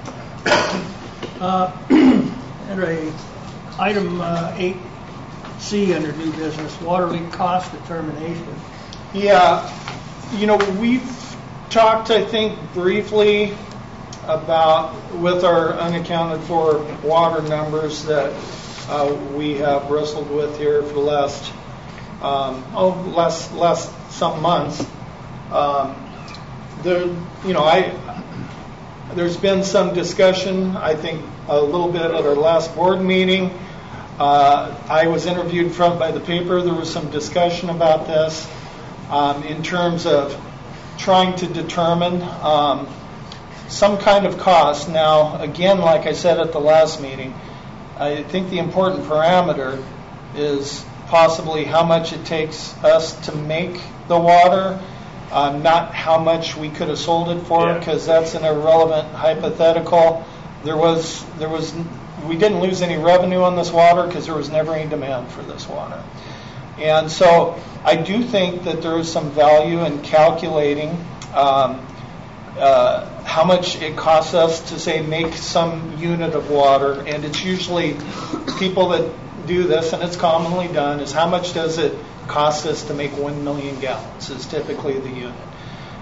Uh, Under a, item uh, eight C under new business, water leak cost determination. Yeah, you know, we've talked, I think, briefly about, with our unaccounted for water numbers that uh, we have wrestled with here for the last, um, oh, last, last some months. Um, there, you know, I, there's been some discussion, I think, a little bit at our last board meeting. Uh, I was interviewed in front by the paper. There was some discussion about this um, in terms of trying to determine um, some kind of cost. Now, again, like I said at the last meeting, I think the important parameter is possibly how much it takes us to make the water, uh, not how much we could have sold it for, Yeah. because that's an irrelevant hypothetical. There was, there was, we didn't lose any revenue on this water because there was never any demand for this water. And so I do think that there is some value in calculating um, uh, how much it costs us to, say, make some unit of water. And it's usually people that do this, and it's commonly done, is how much does it cost us to make one million gallons is typically the unit.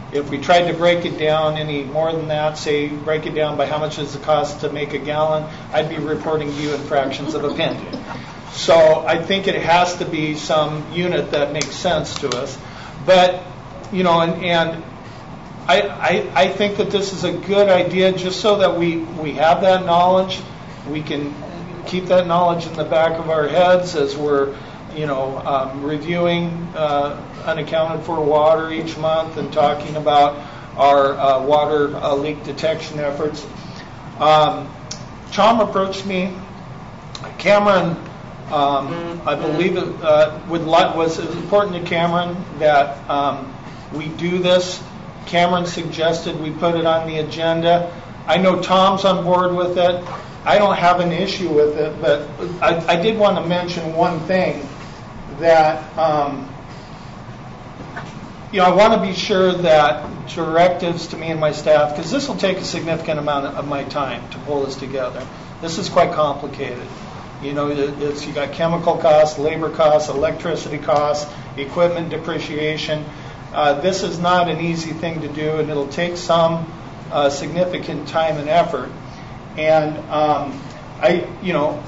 If we tried to break it down any more than that, say break it down by how much does it cost to make a gallon, I'd be reporting to you in fractions of a penny. So I think it has to be some unit that makes sense to us. But, you know, and, and I, I, I think that this is a good idea just so that we, we have that knowledge. We can keep that knowledge in the back of our heads as we're, you know, um, reviewing uh, unaccounted for water each month and talking about our uh, water uh, leak detection efforts. Um, Tom approached me. Cameron, um, I believe it uh, would li- was important to Cameron that um, we do this. Cameron suggested we put it on the agenda. I know Tom's on board with it. I don't have an issue with it, but I, I did want to mention one thing that, um, you know, I want to be sure that directives to me and my staff, because this will take a significant amount of my time to pull this together. This is quite complicated. You know, it's, you got chemical costs, labor costs, electricity costs, equipment depreciation. Uh, this is not an easy thing to do, and it'll take some uh, significant time and effort. And um, I, you know,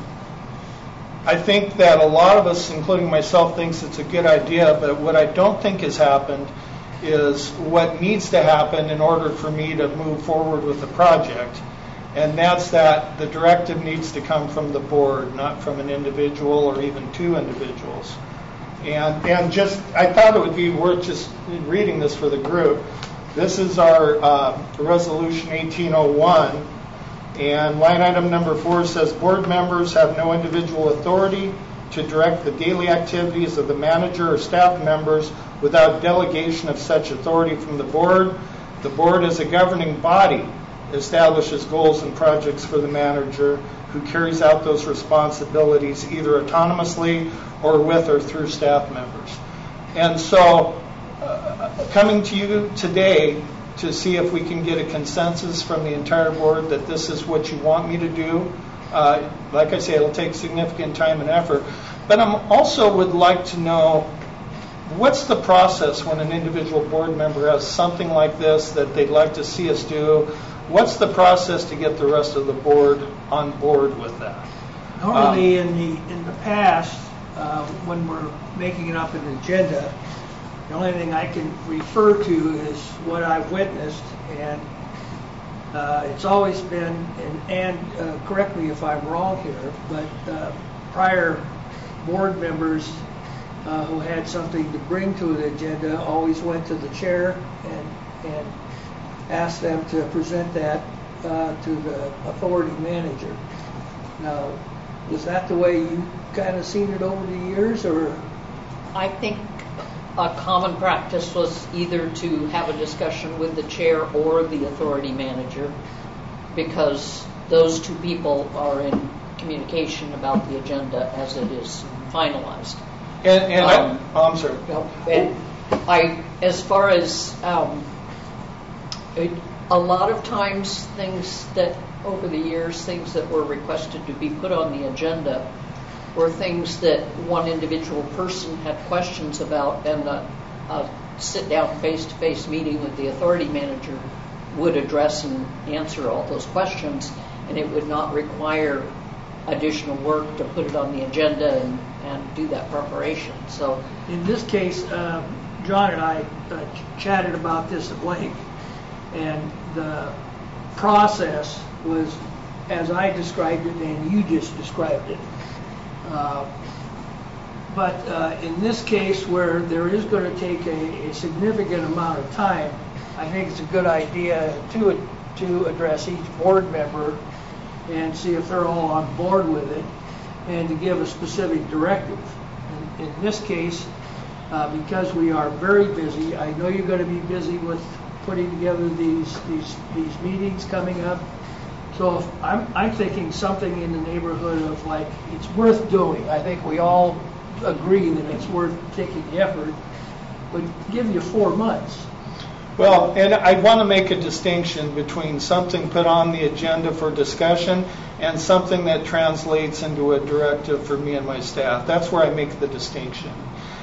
I think that a lot of us, including myself, thinks it's a good idea. But what I don't think has happened is what needs to happen in order for me to move forward with the project. And that's that the directive needs to come from the board, not from an individual or even two individuals. And and just, I thought it would be worth just reading this for the group. This is our uh, resolution eighteen oh one, and line item number four says, board members have no individual authority to direct the daily activities of the manager or staff members without delegation of such authority from the board. The board as a governing body establishes goals and projects for the manager, who carries out those responsibilities either autonomously or with or through staff members. And so uh, coming to you today to see if we can get a consensus from the entire board that this is what you want me to do. Uh, like I say, it'll take significant time and effort. But I also would like to know, what's the process when an individual board member has something like this that they'd like to see us do? What's the process to get the rest of the board on board with that? Normally, Um, in the in the past, uh, when we're making up an agenda, the only thing I can refer to is what I've witnessed, and uh, it's always been, and, and uh, correct me if I'm wrong here, but uh, prior board members uh, who had something to bring to an agenda always went to the chair and and asked them to present that uh, to the authority manager. Now, was that the way you kind of seen it over the years, or? I think a common practice was either to have a discussion with the chair or the authority manager, because those two people are in communication about the agenda as it is finalized. And, and Um, I, oh, I'm sorry. No, and I, as far as um, it, a lot of times things that over the years, things that were requested to be put on the agenda were things that one individual person had questions about, and a, a sit-down face-to-face meeting with the authority manager would address and answer all those questions, and it would not require additional work to put it on the agenda and, and do that preparation. So, In this case, uh, John and I uh, ch- chatted about this at length, and the process was as I described it and you just described it. Uh, but uh, in this case, where there is going to take a, a significant amount of time, I think it's a good idea to to address each board member and see if they're all on board with it, and to give a specific directive. In, in this case, uh, because we are very busy, I know you're going to be busy with putting together these these these meetings coming up. So if I'm I'm thinking something in the neighborhood of like it's worth doing. I think we all agree that it's worth taking the effort. But give you four months. Well, and I want to make a distinction between something put on the agenda for discussion and something that translates into a directive for me and my staff. That's where I make the distinction.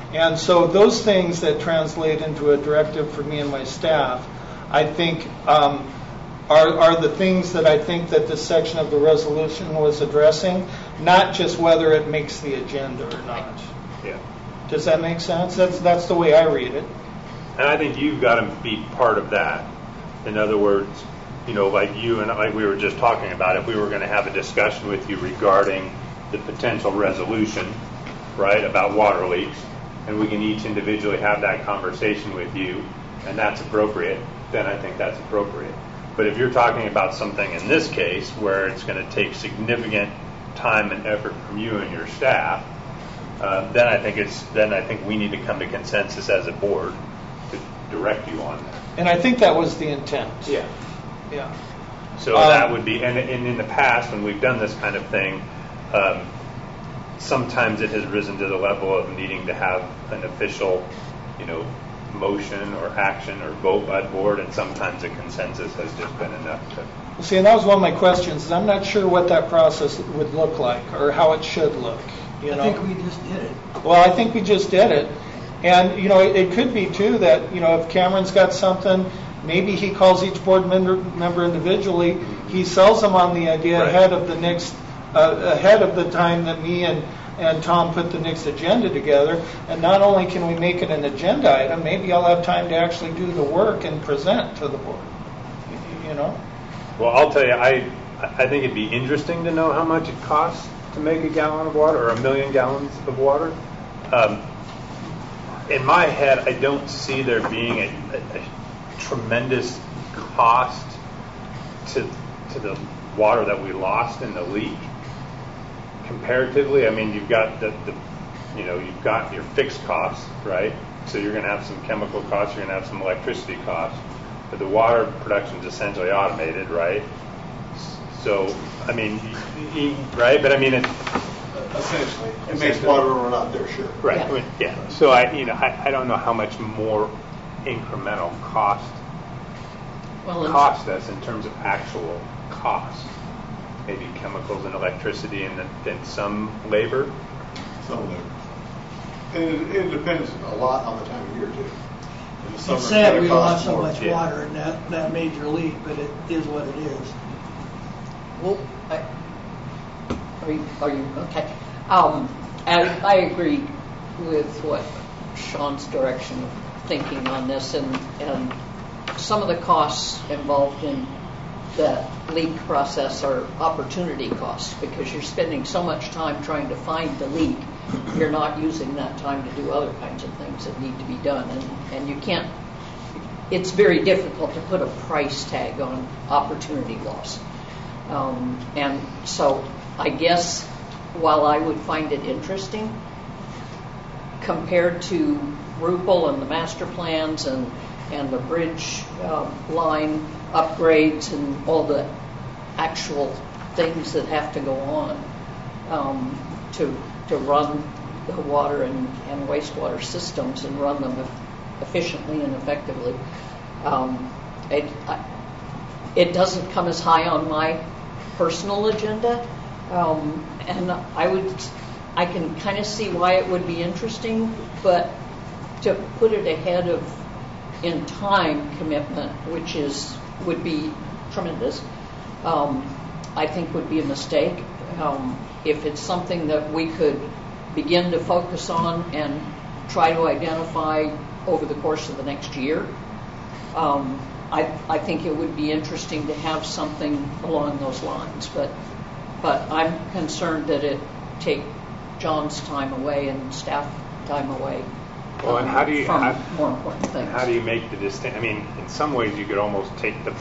And so those things that translate into a directive for me and my staff, I think, um, are, are the things that I think that this section of the resolution was addressing, not just whether it makes the agenda or not. Yeah. Does that make sense? That's, that's the way I read it. And I think you've got to be part of that. In other words, you know, like you and like we were just talking about, if we were going to have a discussion with you regarding the potential resolution, right, about water leaks, and we can each individually have that conversation with you, and that's appropriate, then I think that's appropriate. But if you're talking about something in this case where it's going to take significant time and effort from you and your staff, uh, then I think it's then I think we need to come to consensus as a board to direct you on that. And I think that was the intent. Yeah. Yeah. So Um, that would be, and, and in the past when we've done this kind of thing, um, sometimes it has risen to the level of needing to have an official, you know, motion or action or vote by the board, and sometimes a consensus has just been enough to. See, and that was one of my questions. Is I'm not sure what that process would look like or how it should look. You know? I think we just did it. Well, I think we just did it. And, you know, it, it could be, too, that, you know, if Cameron's got something, maybe he calls each board member, member individually. He sells them on the idea Right. ahead of the next, uh, ahead of the time that me and, and Tom put the next agenda together. And not only can we make it an agenda item, maybe I'll have time to actually do the work and present to the board, you know? Well, I'll tell you, I I think it'd be interesting to know how much it costs to make a gallon of water or a million gallons of water. Um, in my head, I don't see there being a, a, a tremendous cost to to the water that we lost in the leak. Comparatively, I mean, you've got the, the you know, you've got your fixed costs, right? So you're going to have some chemical costs, you're going to have some electricity costs, but the water production is essentially automated, right? So, I mean, y- y- right? But I mean, it, Essentially, it makes water run out there, sure. right? Yeah. I mean, yeah. So I, you know, I, I don't know how much more incremental cost Well, and- cost us in terms of actual cost. Maybe chemicals and electricity, and then, then some labor. Some of them. And it, it depends a lot on the time of year, too. In the summer, It's sad gonna we lost cost so more. much yeah. water in that, that major leak, but it is what it is. Well, I, are you, are you, okay. Um, and I agree with what Sean's direction of thinking on this, and, and some of the costs involved in the leak process are opportunity costs, because you're spending so much time trying to find the leak, you're not using that time to do other kinds of things that need to be done, and, and you can't, it's very difficult to put a price tag on opportunity loss. Um, and so I guess while I would find it interesting, compared to Rupel and the master plans and, and the bridge uh, line upgrades and all the actual things that have to go on um, to, to run the water and, and wastewater systems and run them efficiently and effectively, um, it, I, it doesn't come as high on my personal agenda, um, and I would, I can kind of see why it would be interesting, but to put it ahead of in time commitment, which is would be tremendous, um, I think would be a mistake. Um, if it's something that we could begin to focus on and try to identify over the course of the next year, um, I, I think it would be interesting to have something along those lines, but but I'm concerned that it take John's time away and staff time away. Well, and how do you from how, more important things? how do you make the distinction? I mean, in some ways, you could almost take the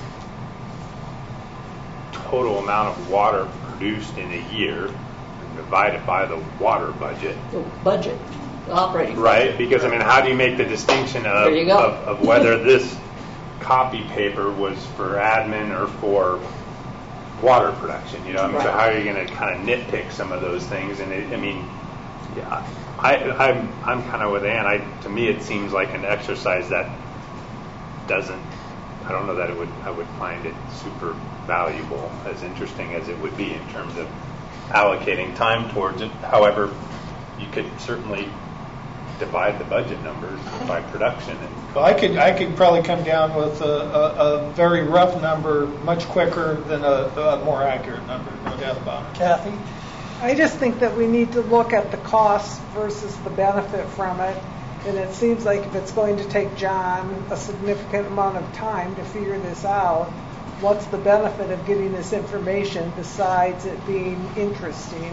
total amount of water produced in a year and divide it by the water budget. The budget, the operating Right, budget. because I mean, how do you make the distinction of, There you go. of, of whether this copy paper was for admin or for water production? You know, I mean, so Right. how are you going to kind of nitpick some of those things? And it, I mean, yeah, I, I'm I'm kind of with Ann. I to me, it seems like an exercise that doesn't. I don't know that it would. I would find it super valuable, as interesting as it would be in terms of allocating time towards it. However, you could certainly divide the budget numbers by production. And Well, I could, I could probably come down with a, a, a very rough number much quicker than a, a more accurate number, no doubt about it. Kathy? I just think that we need to look at the cost versus the benefit from it. And it seems like if it's going to take John a significant amount of time to figure this out, what's the benefit of getting this information besides it being interesting?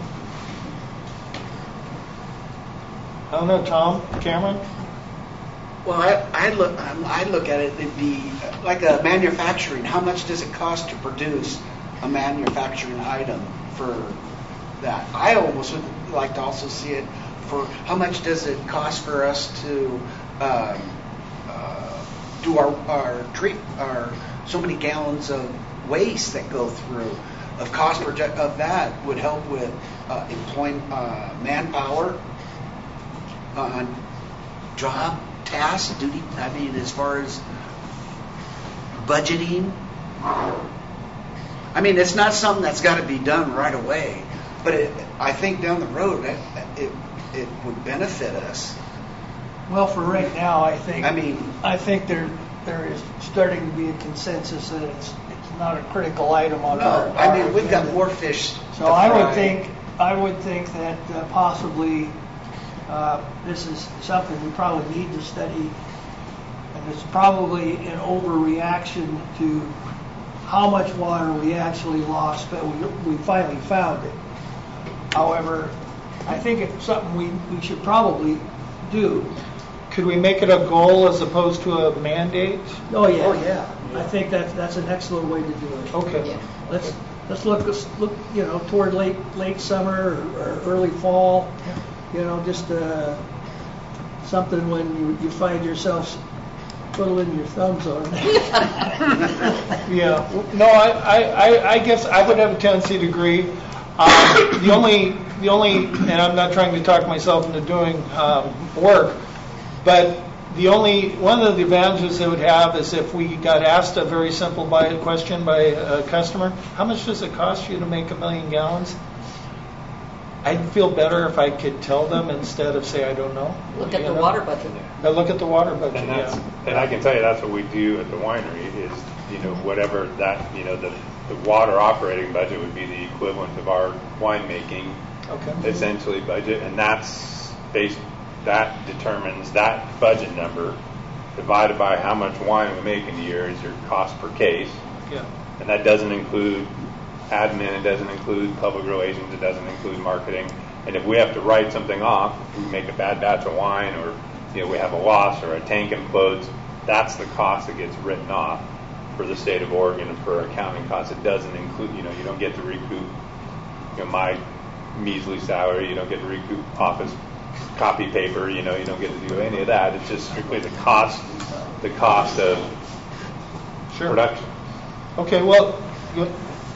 I don't know, Tom, Cameron? Well, I, I look, um, I look at it, it'd be like a manufacturing. How much does it cost to produce a manufacturing item for that? I almost would like to also see it for how much does it cost for us to um, uh, do our, our treat, our so many gallons of waste that go through. Of cost project of that would help with uh, employing uh, manpower on job tasks, duty. I mean, as far as budgeting. I mean, it's not something that's got to be done right away, but it, I think down the road it, it it would benefit us. Well, for right now, I think, I mean, I think there, there is starting to be a consensus that it's, it's not a critical item on no, our. I mean our we've got agenda. more fish. So to I would fry. think, I would think that uh, possibly uh, this is something we probably need to study, and it's probably an overreaction to how much water we actually lost, but we, we finally found it. However, I think it's something we, we should probably do. Could we make it a goal as opposed to a mandate? Oh, yeah. Oh, yeah. I think that's, that's an excellent way to do it. Okay. Yeah. Let's, let's look, let's look, you know, toward late, late summer or, or early fall, you know, just, uh, something when you, you find yourself twiddling your thumbs on it. Yeah. No, I, I, I- I guess I would have a tendency to agree. Um, the only, the only, and I'm not trying to talk myself into doing um, work, but the only, one of the advantages it would have is if we got asked a very simple by, question by a customer, how much does it cost you to make a million gallons? I'd feel better if I could tell them instead of say I don't know. Look at You the know? water budget. I look at the water budget, And that's, yeah. and I can tell you that's what we do at the winery is, you know, whatever that, you know, the, the water operating budget would be the equivalent of our winemaking Okay. essentially budget, and that's based, that determines that budget number divided by how much wine we make in a year is your cost per case. Yeah. And that doesn't include admin, it doesn't include public relations, it doesn't include marketing. And if we have to write something off, if we make a bad batch of wine, or you know we have a loss or a tank implodes, that's the cost that gets written off for the state of Oregon for accounting costs. It doesn't include, you know, you don't get to recoup, you know, my measly salary, you don't get to recoup office copy paper, you know, you don't get to do any of that. It's just strictly the cost, the cost of Sure. production. Okay, well, you-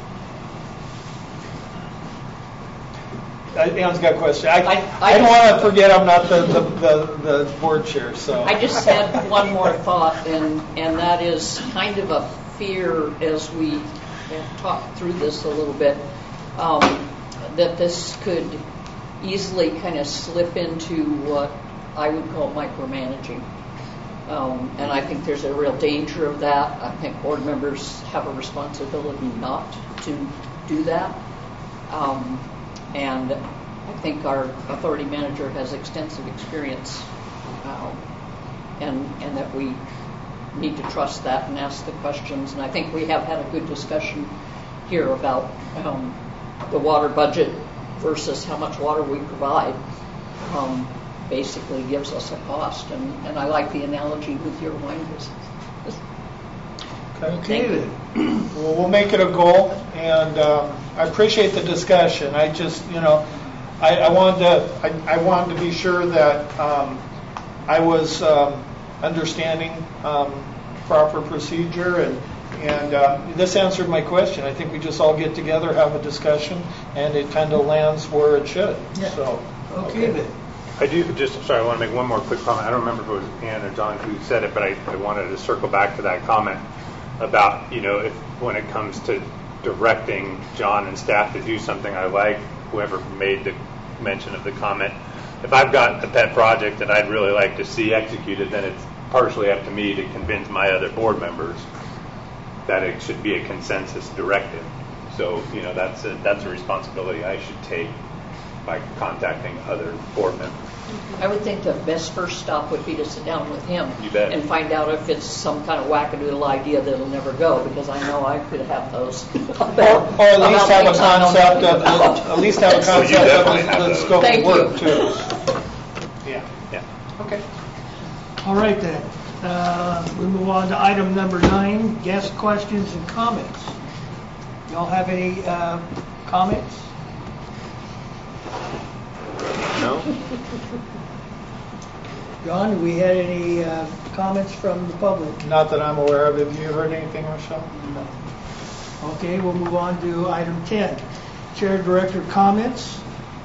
Uh, Ann's got a question. I, I- I I don't just- want to forget I'm not the, the, the, the board chair, so. I just had one more thought, and, and that is kind of a fear as we have talked through this a little bit, um, that this could easily kind of slip into what I would call micromanaging. Um, and I think there's a real danger of that. I think board members have a responsibility not to do that. Um, and I think our authority manager has extensive experience, um, and, and that we need to trust that and ask the questions. And I think we have had a good discussion here about um, the water budget versus how much water we provide. Um, basically gives us a cost, and, and I like the analogy with your wine business. Okay, then. Well, we'll make it a goal, and um, I appreciate the discussion. I just, you know, I, I wanted to, I, I wanted to be sure that um, I was um, understanding um, proper procedure, and and um, this answered my question. I think we just all get together, have a discussion, and it kind of lands where it should. Yeah. So, Okay, then. I do, just, sorry, I want to make one more quick comment. I don't remember if it was Ann or John who said it, but I, I wanted to circle back to that comment about, you know, if when it comes to directing John and staff to do something, I like whoever made the mention of the comment if I've got a pet project that I'd really like to see executed, then it's partially up to me to convince my other board members that it should be a consensus directive. So, you know, that's a, that's a responsibility I should take by contacting other board members. I would think the best first stop would be to sit down with him. You bet. And find out if it's some kind of wackadoodle idea that'll never go, because I know I could have those. Or, or at least have a concept of, the- at least have a Well, you concept definitely of have the those. scope of Thank work you. too. Yeah. Yeah. Okay. All right then, uh, we move on to item number nine, guest questions and comments. Y'all have any uh, comments? No? John, have we had any uh, comments from the public? Not that I'm aware of. Have you heard anything, Rochelle? Okay, we'll move on to item ten, Chair Director comments.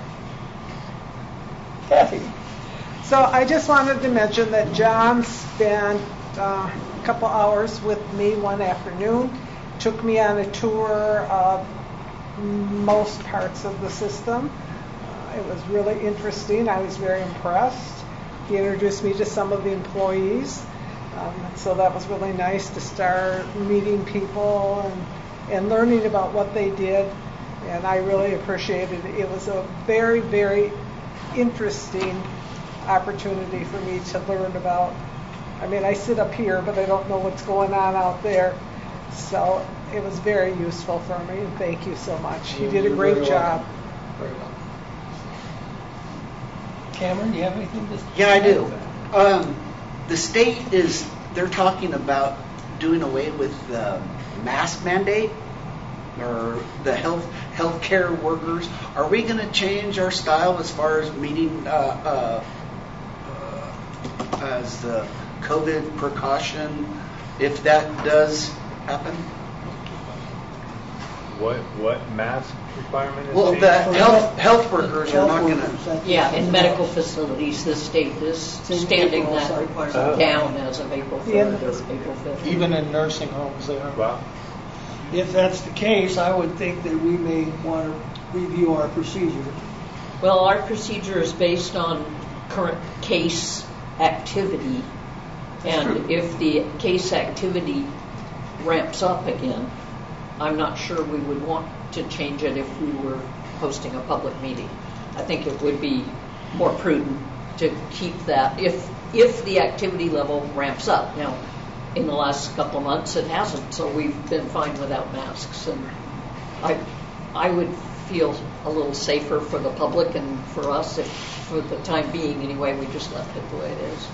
Kathy? So I just wanted to mention that John spent uh, a couple hours with me one afternoon, took me on a tour of most parts of the system. Uh, it was really interesting. I was very impressed. He introduced me to some of the employees. Um, so that was really nice to start meeting people and, and learning about what they did. And I really appreciated it. It was a very, very interesting opportunity for me to learn about. I mean, I sit up here, but I don't know what's going on out there. So it was very useful for me, and thank you so much. You did a You're great very job. welcome. Very well. Cameron, do you have anything to say? Yeah, I do. Um, the state is, they're talking about doing away with the mask mandate, or the health healthcare workers. Are we going to change our style as far as meeting uh, uh, uh, as the COVID precaution, if that does happen? What what mask requirement is Well, changed? the health health workers are Health not going workers, to. that's- Yeah, in medical facilities, the state is standing April, that sorry. Oh. down as of April The end third of or this- April fifth. Even in nursing homes, they are. Wow. If that's the case, I would think that we may want to review our procedure. Well, our procedure is based on current case activity, and if the case activity ramps up again, I'm not sure we would want to change it if we were hosting a public meeting. I think it would be more prudent to keep that if if the activity level ramps up. Now, in the last couple of months, it hasn't, so we've been fine without masks, and I I would feel a little safer for the public and for us if, for the time being anyway, we just left it the way it is.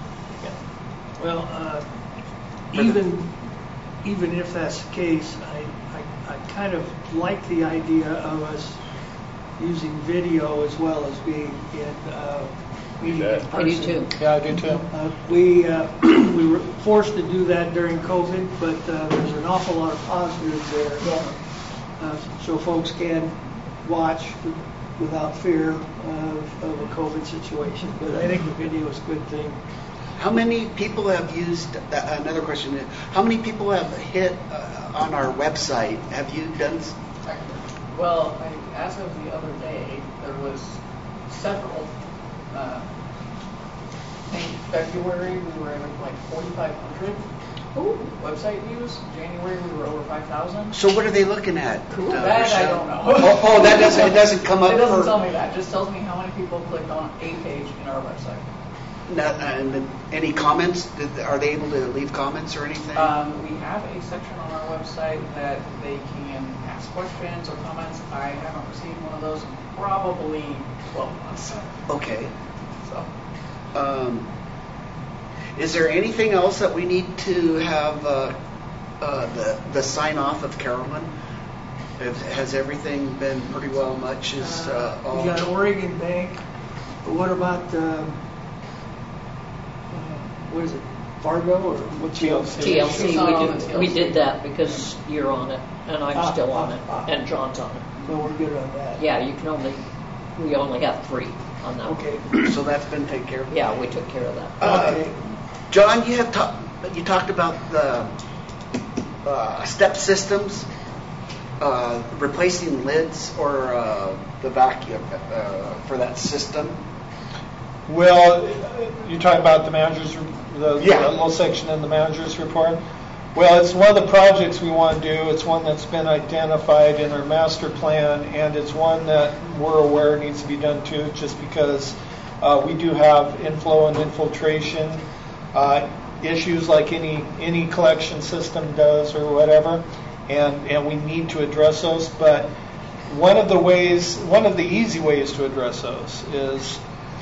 Well, uh, even even if that's the case, I, I, I kind of like the idea of us using video as well as being in uh, meeting in Yeah. person. I do too. Yeah, I do too. Uh, we uh, we were forced to do that during COVID, but uh, there's an awful lot of positives there. Yeah. Uh, so folks can watch without fear of, of a COVID situation. But I think the video is a good thing. How many people have used, uh, another question, is, how many people have hit uh, on our website? Have you done? s- Well, I, as of the other day, there was several. Uh, in February, we were at like forty-five hundred website views. January, we were over five thousand. So what are they looking at? Cool. uh, That I Rochelle? don't know. Oh, oh, that doesn't, it doesn't come up It doesn't for, tell me that. It just tells me how many people clicked on a page in our website. not, and any comments? Did- Are they able to leave comments or anything? Um, we have a section on our website that they can ask questions or comments. I haven't received one of those in probably twelve months. Okay. So, Um, is there anything else that we need to have uh, uh, the, the sign off of Carolyn? Have- Has everything been pretty well much as uh, all? We got Oregon Bank, but what about, um, uh, what is it, Fargo or what's T L C. T L C, It's not on we the did, T L we C. did that because you're on it, and I'm Ah, still on ah, it, ah. and John's on it. So we're good on that. Yeah, you can only, we only have three on that one. Okay. So that's been taken care of? Yeah, we took care of that. Uh, Okay. John, you have talked, you talked about the uh, step systems, uh, replacing lids or uh, the vacuum uh, for that system. Well, you're talking about the manager's, the, Yeah. the little section in the manager's report? Well, it's one of the projects we want to do. It's one that's been identified in our master plan, and it's one that we're aware needs to be done too, just because uh, we do have inflow and infiltration uh, issues like any any collection system does or whatever, and, and we need to address those. But one of the ways, one of the easy ways to address those is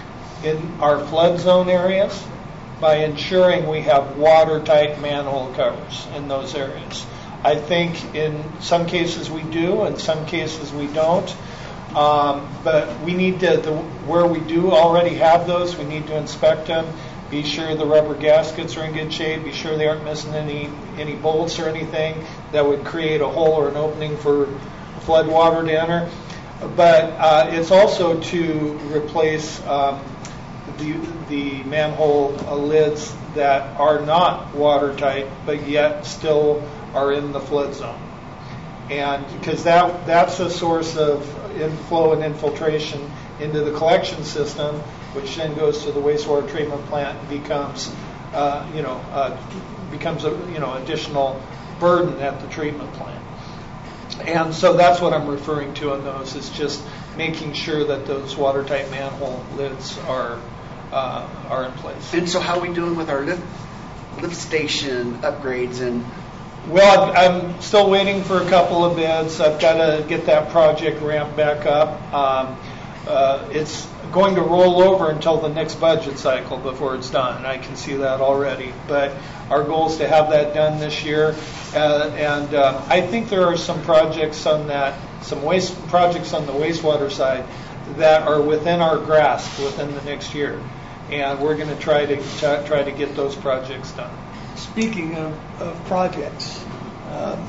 in our flood zone areas, by ensuring we have watertight manhole covers in those areas. I think in some cases we do, in some cases we don't. Um, but we need to, the, where we do already have those, we need to inspect them, be sure the rubber gaskets are in good shape, be sure they aren't missing any, any bolts or anything that would create a hole or an opening for flood water to enter. But uh, it's also to replace um, the, the manhole uh, lids that are not watertight, but yet still are in the flood zone. And because that that's a source of inflow and infiltration into the collection system, which then goes to the wastewater treatment plant and becomes, uh, you know, uh, becomes a you know additional burden at the treatment plant. And so that's what I'm referring to on those, is just making sure that those watertight manhole lids are uh, are in place. And so how are we doing with our lift, lift station upgrades? And Well, I'm still waiting for a couple of bids. I've got to get that project ramped back up. Um, uh, it's going to roll over until the next budget cycle before it's done. I can see that already. But our goal is to have that done this year. Uh, and uh, I think there are some projects on that, some waste projects on the wastewater side that are within our grasp within the next year. And we're going to try to t- try to get those projects done. Speaking of, of projects, um,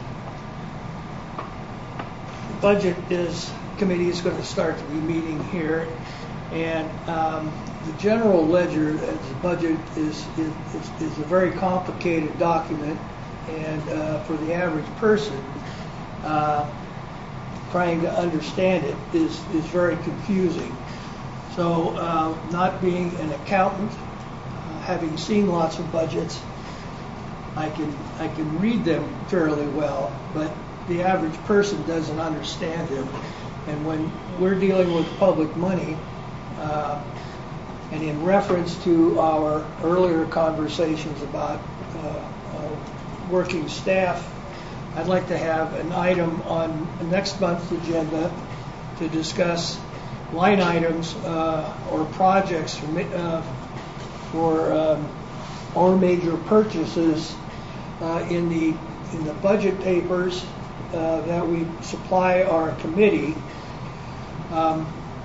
the budget is committee is going to start to be meeting here, and um, the general ledger as the budget is is, is a very complicated document, and uh, for the average person, uh, trying to understand it is is very confusing. So, uh, not being an accountant, uh, having seen lots of budgets, I can I can read them fairly well, but the average person doesn't understand them. And when we're dealing with public money, uh, and in reference to our earlier conversations about uh, uh, working staff, I'd like to have an item on next month's agenda to discuss line items uh, or projects for, uh, for um, or major purchases uh, in the in the budget papers uh, that we supply our committee. Um,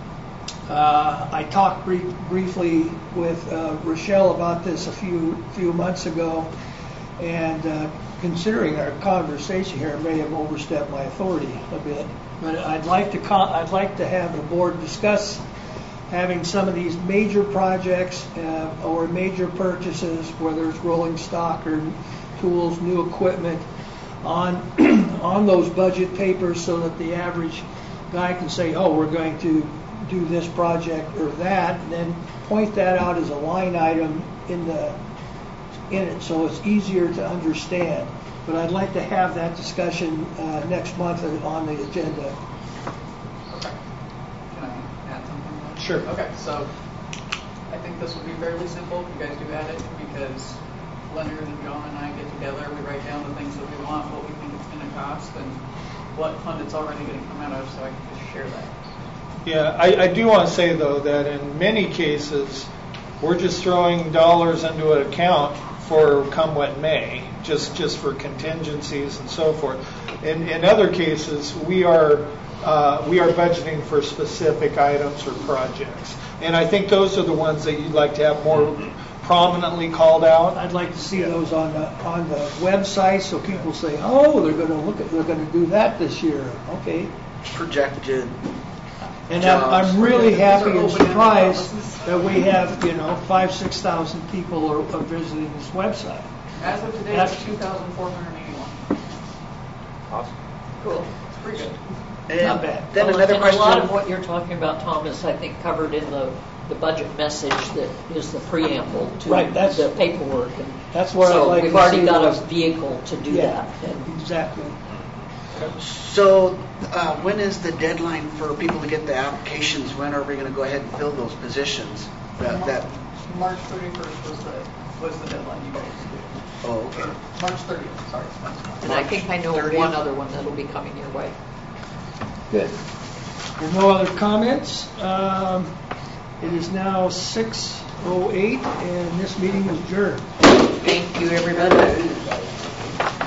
uh, I talked brief, briefly with uh, Rochelle about this a few few months ago, and uh, considering our conversation here, I may have overstepped my authority a bit. But I'd like to con- I'd like to have the board discuss having some of these major projects uh, or major purchases, whether it's rolling stock or tools, new equipment, on on those budget papers, so that the average guy can say, "Oh, we're going to do this project or that," and then point that out as a line item in the in it, so it's easier to understand. But I'd like to have that discussion uh, next month on the agenda. Okay. Can I add something? Sure. Okay, so I think this will be fairly simple if you guys do add it, because Leonard and John and I get together, we write down the things that we want, what we think it's going to cost, and what fund it's already going to come out of, so I can just share that. Yeah, I, I do want to say, though, that in many cases, we're just throwing dollars into an account for come what may, just just for contingencies and so forth. In in other cases, we are uh, we are budgeting for specific items or projects, and I think those are the ones that you'd like to have more prominently called out. I'd like to see those on the on the website, so people say, "Oh, they're going to look at they're going to do that this year." Okay. projected. And I'm, I'm really These are happy and open-ended surprised promises. that we have, you know, five, six thousand people are, are visiting this website. As of today, That's- it's two thousand four hundred eighty-one. Awesome. Cool. It's pretty good. And Not bad. Then Well, another and question. a lot of what you're talking about, Tom, is I think covered in the the budget message that is the preamble to Right, that's- the paperwork. And That's what I'd so like to we've already see got was- a vehicle to do Yeah, that. And exactly. So, uh, when is the deadline for people to get the applications? When are we going to go ahead and fill those positions? That, that, March thirty-first was the, was the deadline you guys did. oh, okay. March thirtieth, sorry. And I think I know thirtieth. one other one that'll be coming your way. Good. There's no other comments. Um, It is now six oh eight, and this meeting is adjourned. Thank you, everybody.